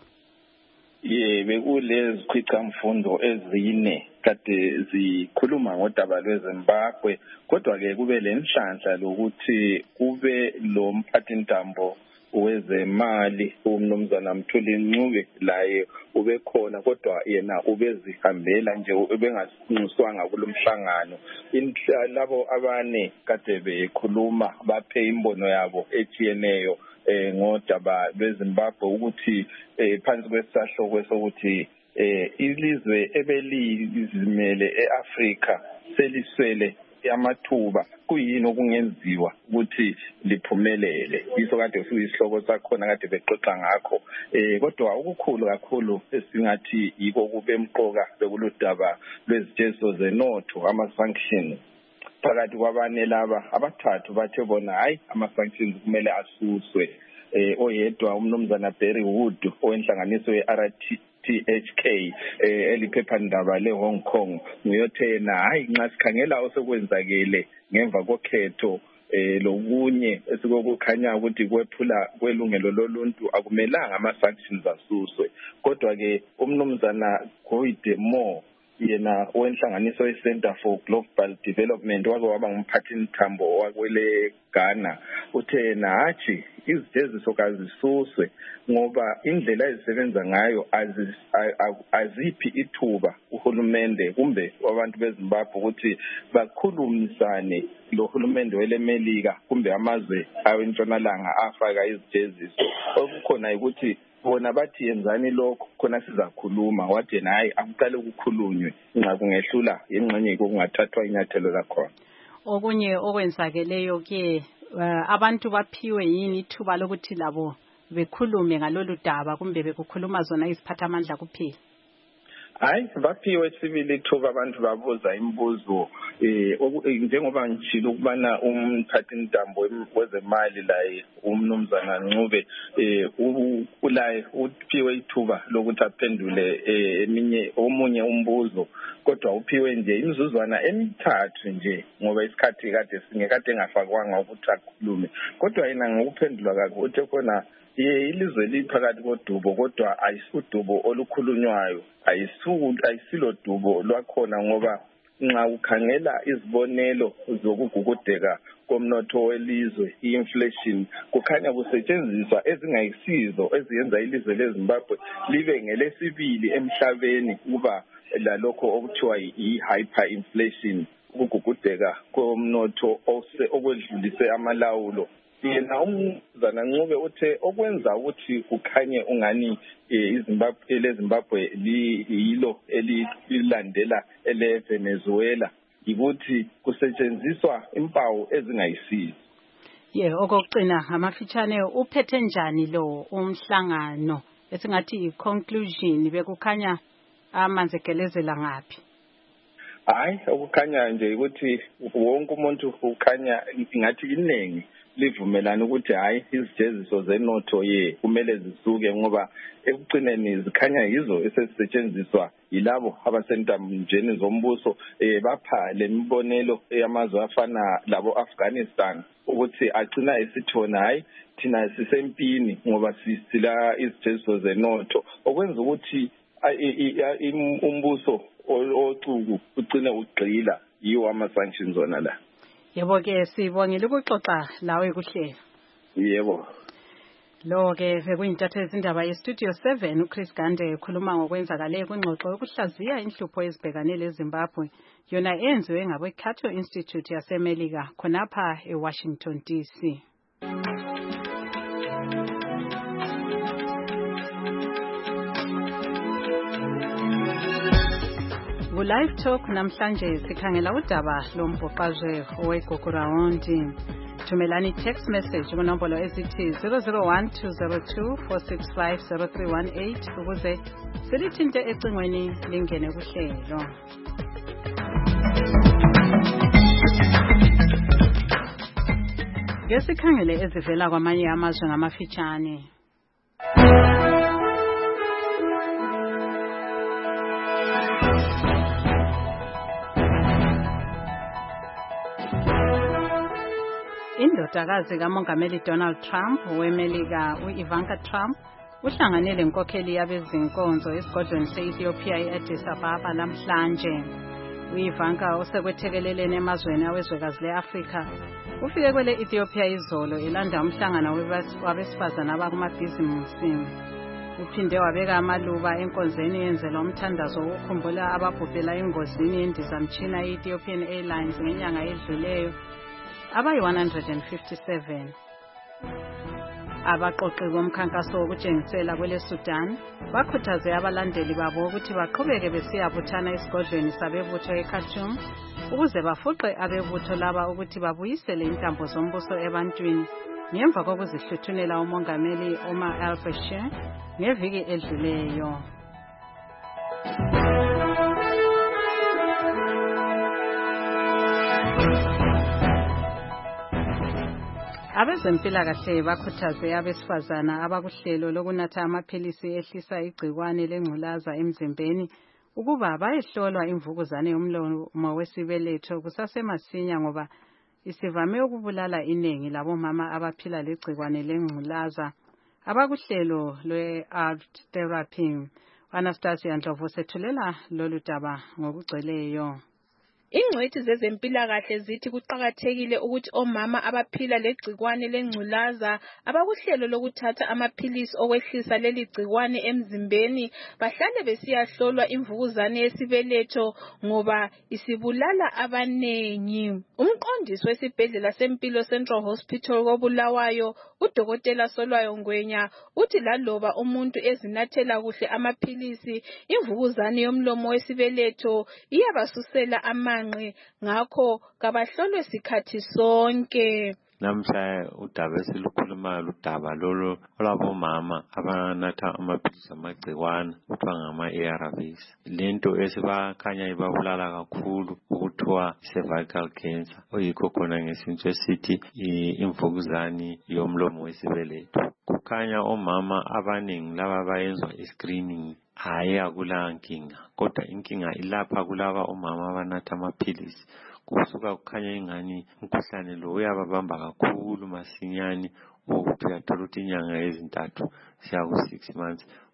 Ye bekulezi khwicamfundo ezine kade zikhuluma ngodaba lweZimbabwe kodwa ke kube lenhlanhla lokuthi kube lo mphathintambo wezemali umnumzana Mthuli Ncube laye ubekhona kodwa yena ubezihambela nje ubengasinxuswanga kulomhlangano. Labo abane kade bekhuluma baphe imbono yabo etshiyeneyo eh ngodaba lweZimbabwe ukuthi phansi kwesahlo sokuthi eh ilizwe ebelizimele eAfrika seliswele amathuba kuyini okungenziwa ukuthi liphumelele. Iso kade siyisihloko sakhona kade bexoxa ngakho eh kodwa ukukhulu kakhulu esingathi yiko kube emqoka bekuludaba lwezijezo zenotho ama sanctions phakathi kwabane laba abathathu bathe bona hayi ama sanctions kumele asuswe. Eh oyedwa umnumzana Barry Wood owenhlanganiso ye-R T H K eh eliphephandaba leHong Kong uyothena hayi nxa sikhangela osekwenzakele ngemva kokhetho eh lokunye esikokukhanya ukuthi kwephula kwelungelo loluntu akumelanga ama sanctions asuswe. Kodwa ke umnumzana Goide Moore yena owenhlanganiso ye-Center for Global Development wake waba ngumphathintambo wakwele Ghana uthe nathi izijeziso kazisuswe ngoba indlela ezisebenza ngayo aziphi ithuba uhulumende kumbe abantu beZimbabwe ukuthi bakhulumisane lo hulumende welemelika kumbe amazwe awentshonalanga afaka izijeziso. Okukhona ukuthi bona bathi yenzani lokho khona sizakhuluma wathi hayi akuqale ukukhulunywe nxa kungehlula ingxenye kungathathwa inyathelo lakhona. Okunye okwenzakeleyo ke abantu baphiwe yini ithuba lokuthi labo bekhulume ngalolu daba kumbe bekukhuluma zona iziphathamandla kuphela? Hayi baphiwe sibili ithuba abantu babuza imibuzo eh njengoba ngishilo ukubana umphathintambo wezemali la umnumzana Ncube eh ulaye uphiwe ithuba lokuthi aphendule eminye omunye umbuzo kodwa uphiwe nje imizuzwana emithathu nje ngoba isikhathi kade singekade engafakwanga ukuthi akhulume kodwa yena ngokuphendula kakho uthe khona ye ilizwe liphakathi kodubo kodwa ayisudubo olukhulunywayo ayisuku ayisilo dubo lwakhona ngoba nxa ukhangela izibonelo zokugugudeka komnotho welizwe inflation kukhanya kusetshenziswa ezingayisizo eziyenza ilizwe leZimbabwe libe ngelesibili emhlabeni kuba lalokho okuthiwa i-hyperinflation ukugugudeka komnotho okwedlulise amalawulo. Yena umzana Ncube uthe okwenza ukuthi kukhanye ungani iZimbabwe leZimbabwe liyilo elilandela ele Venezuela ukuthi kusetshenziswa impawu ezingayisizi. Ye okugcina amafitshane uphethe njani lo umhlangano esingathi i-conclusion bekukhanya amanzi egelezela ngapi? Hayi okukhanya nje ukuthi wonke umuntu ukhanya ngathi iningi livumelana ukuthi hayi izijeziso zenotho ye kumele zisuke ngoba ekugcineni zikhanya yizo esesetshenziswa yilabo abasentamjeni zombuso eh bapha lemibonelo yamazwe afana labo Afghanistan ukuthi agcina esithona hayi thina sisempini ngoba sisila izijeziso zenotho okwenza ukuthi umbuso ocuku ugcina ugxila yiwo ama sanctions ona la. Yebo ke sibongile ukuxoxa lawe kuhlela. Yebo. Lo ke sekuyintathe izindaba ye Studio seven uChris Gande ekhuluma ngokwenzakale kwingxoxo yokuhlaziya inhlupho ezibhekane leZimbabwe yona enziwe ngabe Cato Institute yaseMelika khonapha eWashington D C. Live Talk namhlanje sikhangela udaba lombhoqazwe oweGogorawundi. Thumelani text message kunombolo ezithi zero zero one two zero two four six five zero three one eight ukuze silithinte ecingweni lingene kuhlelo. Ngesikhangele ezivela kwamanye amazwe ngamafitshane. Indodakazi kaMongameli Donald Trump weMelika uIvanka Trump uhlanganele inkokheli yabezinkonzo esigodlweni se-Ethiopia e-Addis Ababa namhlanje. uIvanka osekwethekelelene emazweni awezwekazi le-Afrika ufike kwele Ethiopia izolo elanda umhlangano wabesifazana abakumabhizimusi. Uphinde wabeka amaluba enkonzweni yenzelwa umthandazo wokukhumbula ababhubhela engozini yendizamtshina ye-Ethiopian Airlines ngenyanga edluleyo abayi one hundred fifty-seven. Abaqoqi bomkhankaso wokutshengisela kwele Sudan bakhuthaze abalandeli babo ukuthi baqhubeke besiyabuthana esigodlweni sabebutho eKhartoum ukuze bafuqe abebutho laba ukuthi babuyisele intambo zombuso ebantwini ngemva kokuzihluthunela umongameli Omar al-Bashir ngeviki edluleyo. Abezempilakahle bakhuthaze abesifazana abakuhlelo lokunatha amaphilisi ehlisa igcikwane lengculaza emzimbeni ukuba bayehlolwa imvukuzane yomlomo wesibeletho kusasemasinya ngoba isivame ukubulala iningi labomama abaphila legcikwane lengculaza. Abakuhlelo lwe-art therapy. Anastasia Ndlovu sethulela lolu daba ngokugcweleyo. Ingcwethi zezempilakahle zithi kuqakathekile ukuthi omama abaphila legcikwane lengculaza abakuhlelo lokuthatha amaphilisi okwehlisa leli gcikwane emzimbeni bahlale besiyahlolwa imvukuzane yesibeletho ngoba isibulala abanengi. Umqondisi wesibhedlela sempilo Central Hospital koBulawayo uDokotela Solwayo Ngwenya uthi laloba umuntu ezinathela kuhle amaphilisi imvukuzane yomlomo wesibeletho iyabasusela ama ngakho kabahlolwe sikhathi sonke. Namhla udaba esilukhulumayo ludaba lolo olabomama abanatha amaphilisi amagcikwane kuthiwa ngama-A R Vs. Lento esibakhanya ibabulala kakhulu ukuthiwa cervical cancer oyikho khona ngesintu esithi imvukuzane yomlomo wesibeletho. Kukhanya omama abaningi laba bayenzwa i-screening hayi akula nkinga kodwa inkinga ilapha kulaba omama abanatha amaphilisi kusuka kukhanya ingani umkhuhlane lo uyababamba kakhulu masinyane ukuthi uyathola ukuthi inyanga ezintathu siya ku six months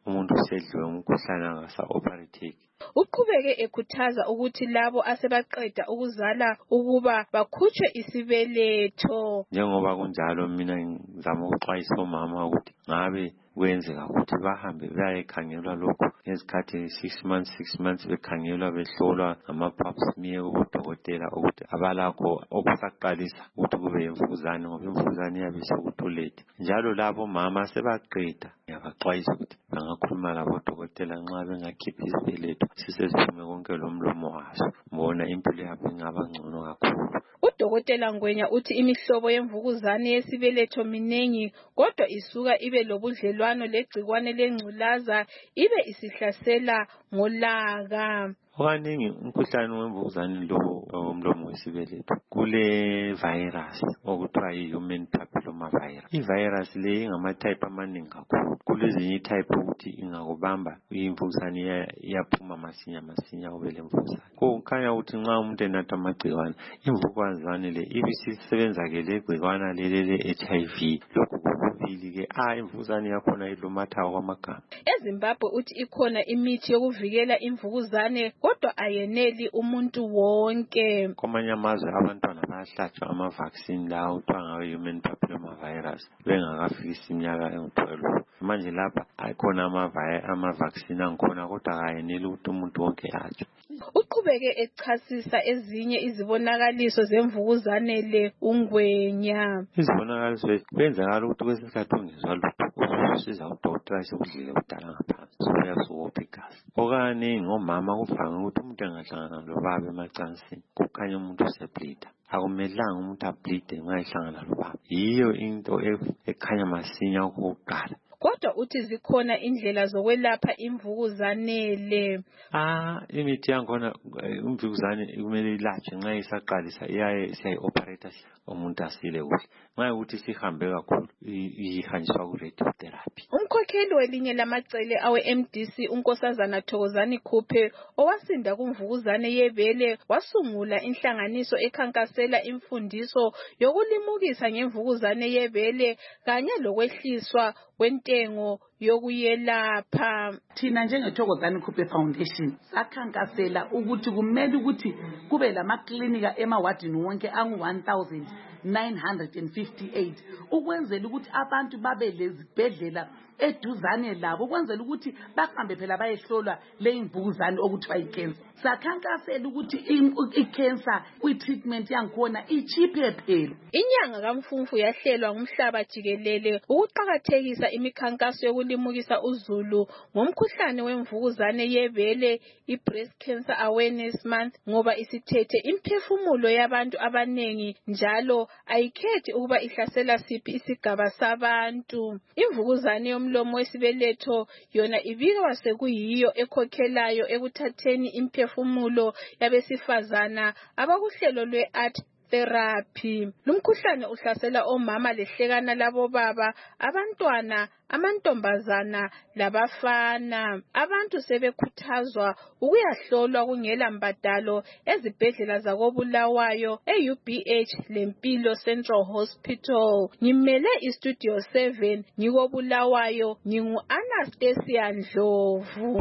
umuntu usedliwe umkhuhlane angasa-operateki. Uqhubeke ekhuthaza ukuthi labo asebaqeda ukuzala ukuba bakhutshwe isibeletho. Njengoba kunjalo mina ngizama ukuxwayisa omama ukuthi ngabe kwenzeka ukuthi bahambe bayekhangelwa lokho ngezikhathi six months six months bekhangelwa behlolwa ngama-pap smear kubodokotela ukuthi abalakho okusaqalisa ukuthi kube imvukuzane ngoba imvukuzane iyabe sekuthulete. Njalo labo mama sebaqeda ngiyabaxwayisa ukuthi bangakhuluma labodokotela nxa bengakhiphi isibeletho sisesiphume konke lomlomo waso, mbona impilo yabo ingaba ngcono kakhulu. Udokotela Ngwenya uthi imihlobo yemvukuzane yesibeletho minengi kodwa isuka ibe lobudlelwano legcikwane lengculaza ibe isihlasela ngolaka. Okaningi umkhuhlane wemvukuzane lo womlomo wesibeletho kule virus okuthiwa yi-human papilloma virus. I-virus le ingama-type amaningi kakhulu. Kulezinye i-type ukuthi ingakubamba imvukuzane iyaphuma masinya masinya ube le mvukuzane. Kukhanya ukuthi nxa umuntu enatha amagcikwane imvukuzane le ibisisebenza-ke le gcikwana lele le-H I V. Lokhu kubili-ke ah imvukuzane yakhona ilumatha kwamagama. eZimbabwe uthi ikhona imithi yokuvikela imvukuzane kodwa ayeneli umuntu wonke. Kwamanye amazwe abantwana bayahlatshwa ama-vaccine lawo kuthiwa ngawe-human papilloma virus bengakafikisi iminyaka engu-twelve. Manje lapha akhona ama-vaccine angikhona kodwa ayeneli ukuthi umuntu wonke atshwe. Uqhubeke echasisa ezinye izibonakaliso zemvukuzane le uNgwenya. Izibonakaliso kwenzakala ukuthi kwesinye isikhathi ungezwa lutho usiza udokotela esekudlile kudala ngaphansi uyasukopha igazi. Okaningi omama kuvame ukuthi umuntu engahlangana lobaba emacansini kukhanya umuntu usebleeda. Akumelanga umuntu ableede nxa ehlangana lobaba. Yiyo into ekhanya masinya okokuqala. Kodwa uthi zikhona indlela zokwelapha imvukuzane le. Ah, imithi yakhona imvukuzane kumele ilatshwe nxa isaqalisa iyaye siyayi-operate umuntu asile kuhle. Nxa ukuthi sihambe kakhulu ihanjiswa ku-radiotherapy. Umkhokheli welinye lamacele awe-M D C unkosazana Thokozani Khuphe owasinda kumvukuzane yebele wasungula inhlanganiso ekhankasela imfundiso yokulimukisa ngemvukuzane yebele kanye lokwehliswa kwentengo yokuyelapha. Thina njengeThokozani Khuphe Foundation sakhankasela ukuthi kumele ukuthi kube lamaklinika emawadini wonke angu one thousand nine hundred fifty-eight ukwenzela ukuthi abantu babe lezibhedlela eduzane labo ukwenzela ukuthi bahambe phela bayehlolwa le imvukuzane okuthiwa icancer. Sakhankasela ukuthi icancer kwi-treatment yankhona ichiphe phela. Inyanga kaMfumfu yahlelwa ngumhlaba jikelele ukuqakathekisa imikhankaso yokulimukisa uzulu ngomkhuhlane wemvukuzane yebele i-Breast Cancer Awareness Month ngoba isithethe imphefumulo yabantu abanengi njalo ayikhethi ukuba ihlasela siphi isigaba sabantu. Imvukuzane yomlomo wesibeletho yona ibikwa sekuyiyo ekhokhelayo ekuthatheni imphefumulo yabesifazana abakuhlelo lwe-art therapy. Lumkhuhlane uhlasela omama lehlekana labo baba, abantwana, amantombazana labafana. Abantu sebekhuthazwa ukuyahlolwa kungela mbadalo ezibhedlela zakoBulawayo, e-U B H lempilo Central Hospital. Ngimele iStudio seven ngikoBulawayo, ngingu Anastasia Ndlovu.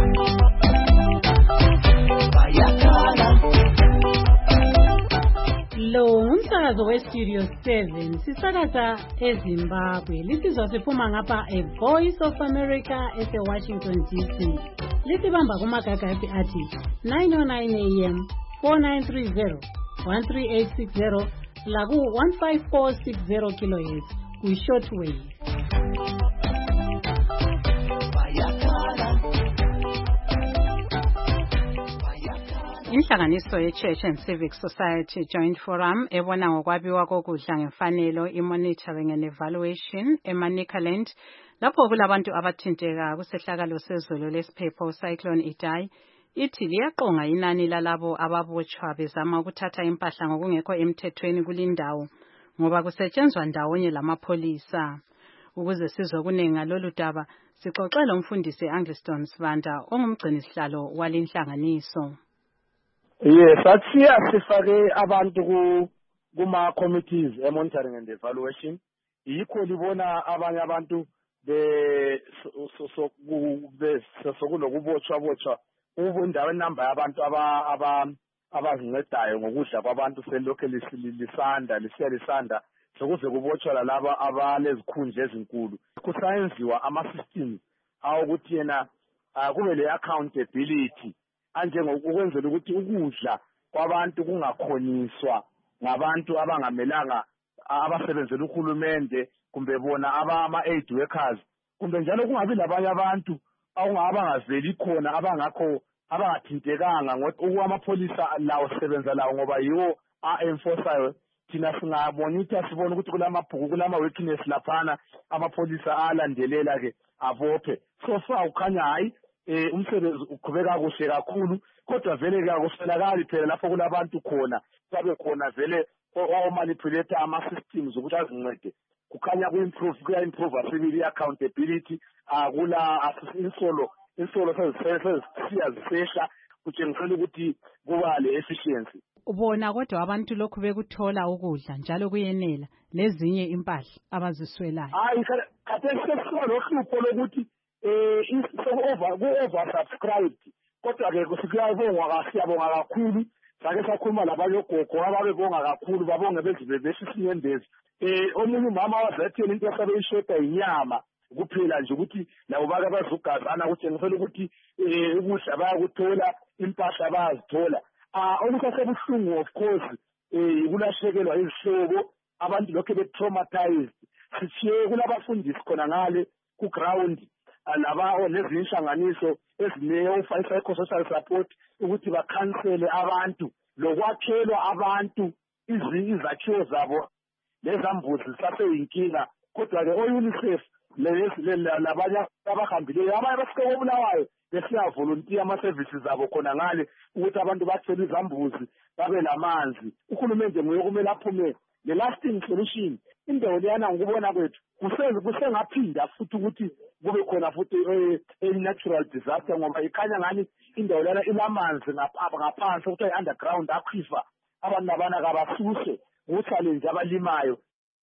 Lo umsakazo weStudio seven sisakaza eZimbabwe. Lisizwa siphuma ngapha eVoice of America ese-Washington D C. Lisibamba kumagagasi athi nine oh nine A M, four nine three zero, one three eight six zero laku one five four six zero kilohertz kwi-shortwave. Inhlanganiso ye-Church and Civic Society Joint Forum ebona ngokwabiwa kokudla ngemfanelo i-monitoring and evaluation eManicaland lapho kulabantu abathinteka kusehlakalo sezulu lesiphepho Cyclone Idai ithi liyaqonga inani lalabo ababotshwa bezama ukuthatha impahla ngokungekho emthethweni kulindawo ngoba kusetshenzwa ndawonye lamapholisa. Ukuze sizwe kunenga lolu daba sixoxela umfundisi Angliston Sibanda ongumgcini sihlalo walenhlanganiso. Yes, athiya sifake abantu ku kuma committees e monitoring and evaluation. Yikho libona abanye abantu be sokulokubotshwa botshwa ubundawo enamba yabantu aba aba abazincedayo ngokudla kwabantu selokho lisanda lisiya lisanda sokuze kubotshwa laba abalezikhundla ezinkulu kusayenziwa ama-systems awukuthi yena kube le-accountability anjengokwenzela ukuthi ukudla kwabantu kungakhoniswa ngabantu abangamelanga abasebenzela uhulumende kumbe bona abama-aid workers kumbe njalo kungabi labanye abantu abangaveli khona abangakho abangathintekanga ngoba amapholisa lawo sebenza lawo ngoba yiwo a-enforceayo thina singamonitha sibona ukuthi kulamabhuku kulama-weakness laphana amapholisa alandelela-ke abophe so far ukhanya hayi um umsebenzi uqhubeka kuhle kakhulu kodwa vele-ke akuswelakali phela lapho kulabantu khona babe khona vele omanipulate ama-systems ukuthi azincede kukhanya ku-improve kuya-improve sibili i-accountability akula insolo insolo sezisiya zisehla kutshengisela ukuthi kuba le-efficiency. Bona kodwa abantu lokhu bekuthola ukudla njalo kuyenela lezinye impahla abaziswelayo. Hayi khathesi sesikuba nohlupho lokuthi um ku-oversubscribed kodwa-ke siyabonga siyabonga kakhulu sake sakhuluma labanye ogogo ababebonga kakhulu babonge bezibe behlisa inyembezi. Um omunye umama wazethela into esabeyishoda inyama kuphela nje ukuthi labo bake bazugazana kutshengisela ukuthi um ukudla bayakuthola impahla bayazithola. um okusasebuhlungu of course um ukulahlekelwa izihlobo abantu lokhu be-traumatized sithiye kulabafundisi khona ngale ku-ground laba nezinye inhlanganiso ezine-ofa i-psychosocial support ukuthi bakhansele abantu lokwakhelwa abantu izakhiwo zabo lezambuzi zisaseyinkinga kodwa-ke o-UNICEF labanye abahambileyo abanye bafike kobulawayo besiyavolontiya ama-services abo khona ngale ukuthi abantu bathele izambuzi babe lamanzi. Uhulumende nguye kumele aphume le-lasting solution. Indawo leyana ngokubona kwethu kusengaphinda futhi ukuthi kube khona futhi i-natural disaster ngoba ikhanya ngani indawo leyana ilamanzi ngaphansi ukuthi i-underground aquifer abantu labana kabasuswe kuthale nje abalimayo.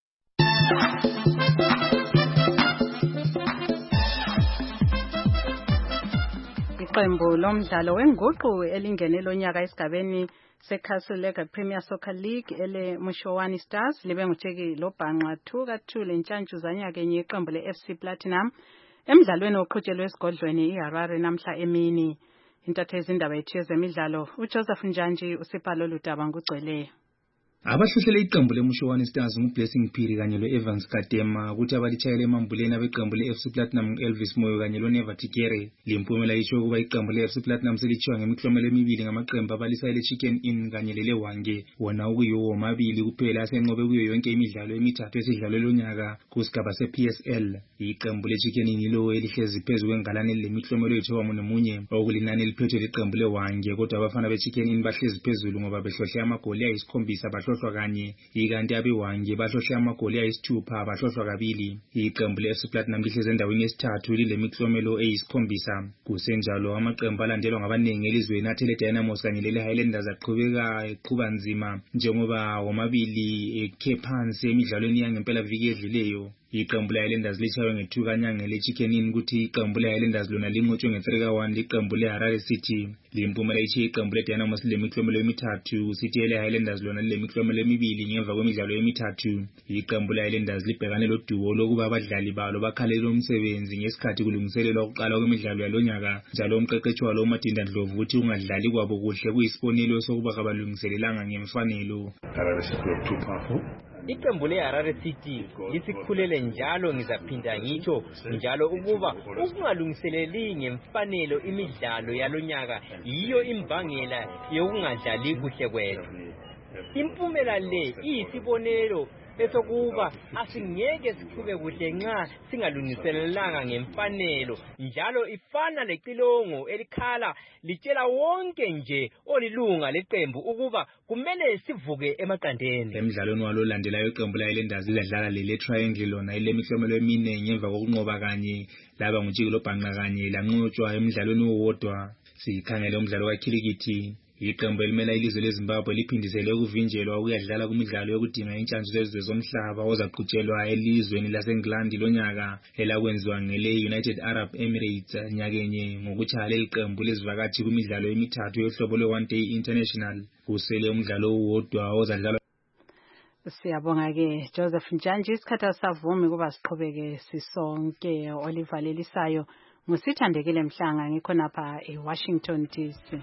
Iqembu lomdlalo wenguqu elingene lonyaka esigabeni seCastle Premier Soccer League ele Mushowani Stars libe ngutsheki lobhanqa two ka two lentshantshu zanyaka enye iqembu le-F C Platinum emidlalweni oqhutshelwe esigodlweni iHarare namhla emini. Intatheli izindaba yethu yezemidlalo uJoseph Njanji usipalo ludaba ngugcweleyo. Abahluhlele iqembu leMushowani Stars nguBlessing Phiri kanye lo-Evans Kadema ukuthi abalitshayele emambuleni abeqembu le-F C Platinum Elvis Moyo kanye lo-Neva Tikere. Limpumela isho ukuba iqembu le-F C Platinum selithiwa ngemiklomelo emibili ngamaqembu abalisayele Chicken Inn kanye lelewange wona okuyiwo womabili kuphela asenqobe kuyo yonke imidlalo emithathu esidlalwe lonyaka kusigaba se-P S L. Iqembu le-Chicken Inn yilo elihlezi phezu kwengalane lemiklomelo ethiwa nomunye okulinani eliphethwe liqembu lewange kodwa abafana be-Chicken Inn bahlezi phezulu ngoba behlohle amagoli ayisikhombisa bahlohlwa kanye ikanti abewange bahlohle amagoli ayisithupha bahlohlwa kabili. Iqembu le-F C Platinum lihlezi endaweni yesithathu lilemiklomelo eyisikhombisa. Kusenjalo amaqembu alandelwa ngabanengi elizweni athele Dynamos kanye lele-Highlanders aqhubeka eqhuba nzima njengoba womabili ekhe phansi emidlalweni yangempela viki edlileyo. Iqembu le-Highlanders litshaywe nge-two kanyanga le-Chicken Inn kuthi iqembu le-Highlanders lona linqotshwe nge-three ka one liqembu le-Harare City. Limpumela ithe iqembu le-Dynamos lilemiklomelo emithathu sithi ele-Highlanders lona lilemiklomelo emibili ngemva kwemidlalo emithathu. Iqembu le-Highlanders libhekane loduwo lokuba abadlali balo bakhalele umsebenzi ngesikhathi kulungiselelwa ukuqala kwemidlalo yalonyaka njalo umqeqeshi walo uMadinda Ndlovu uthi ungadlali kwabo kuhle kuyisibonelo sokuba kabalungiselelanga ngemfanelo. Iqembu le-Harare City lisikhulele njalo ngizaphinda ngitsho njalo ukuba ukungalungiseleli ngemfanelo imidlalo yalonyaka yiyo imbangela yokungadlali kuhle kwethu. Impumela le iyisibonelo esokuba asingeke siqhube kuhle nxa singalungiselelanga ngemfanelo njalo ifana lecilongo elikhala litshela wonke nje olilunga leqembu ukuba kumele sivuke emaqandeni. Emidlalweni walo landelayo iqembu le-Highlanders lidlala lele Triangle lona ilemiklomelo emine ngemva kokunqoba kanye laba ngutshiki lobhanqa kanye lanqotshwa emidlalweni owodwa. Sikhangele umdlalo kakhilikithi Iqembu elimela ilizwe leZimbabwe liphindisele ukuvinjelwa ukuyadlala kumidlalo yokudinga intshantshu zezizwe zomhlaba ozaqhutshelwa elizweni laseNgilandi lonyaka elakwenziwa ngele United Arab Emirates nyakenye ngokuthi leli qembu lezivakashi kumidlalo emithathu yohlobo lwe one day international kusele umdlalo owodwa ozadlalwa. Siyabonga ke Joseph Njanji, isikhathi asavumi kuba siqhubeke sisonke. Oliver Lelisayo ngusithandekile Mhlanga ngikho napha eWashington D C.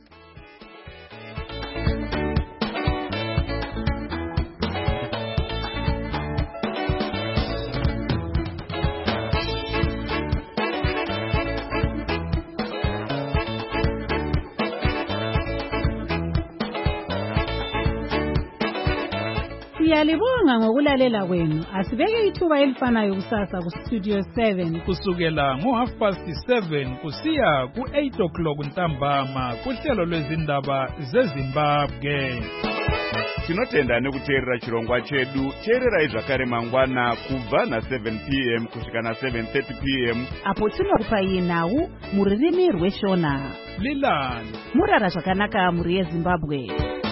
Siyalibonga ngokulalela kwenu. Asibeke ithuba elifanayo kusasa ku Studio seven kusukela ngo half past seven kusiya ku eight o'clock ntambama kuhlelo lwezindaba zeZimbabwe. Tinotenda nekuteerera chirongwa chedu. Teererai zvakare mangwana kubva na seven p m kusvika na seven thirty p m apo tinokupai nhau muririmi rweshona. Lilani murara zvakanaka muri yeZimbabwe.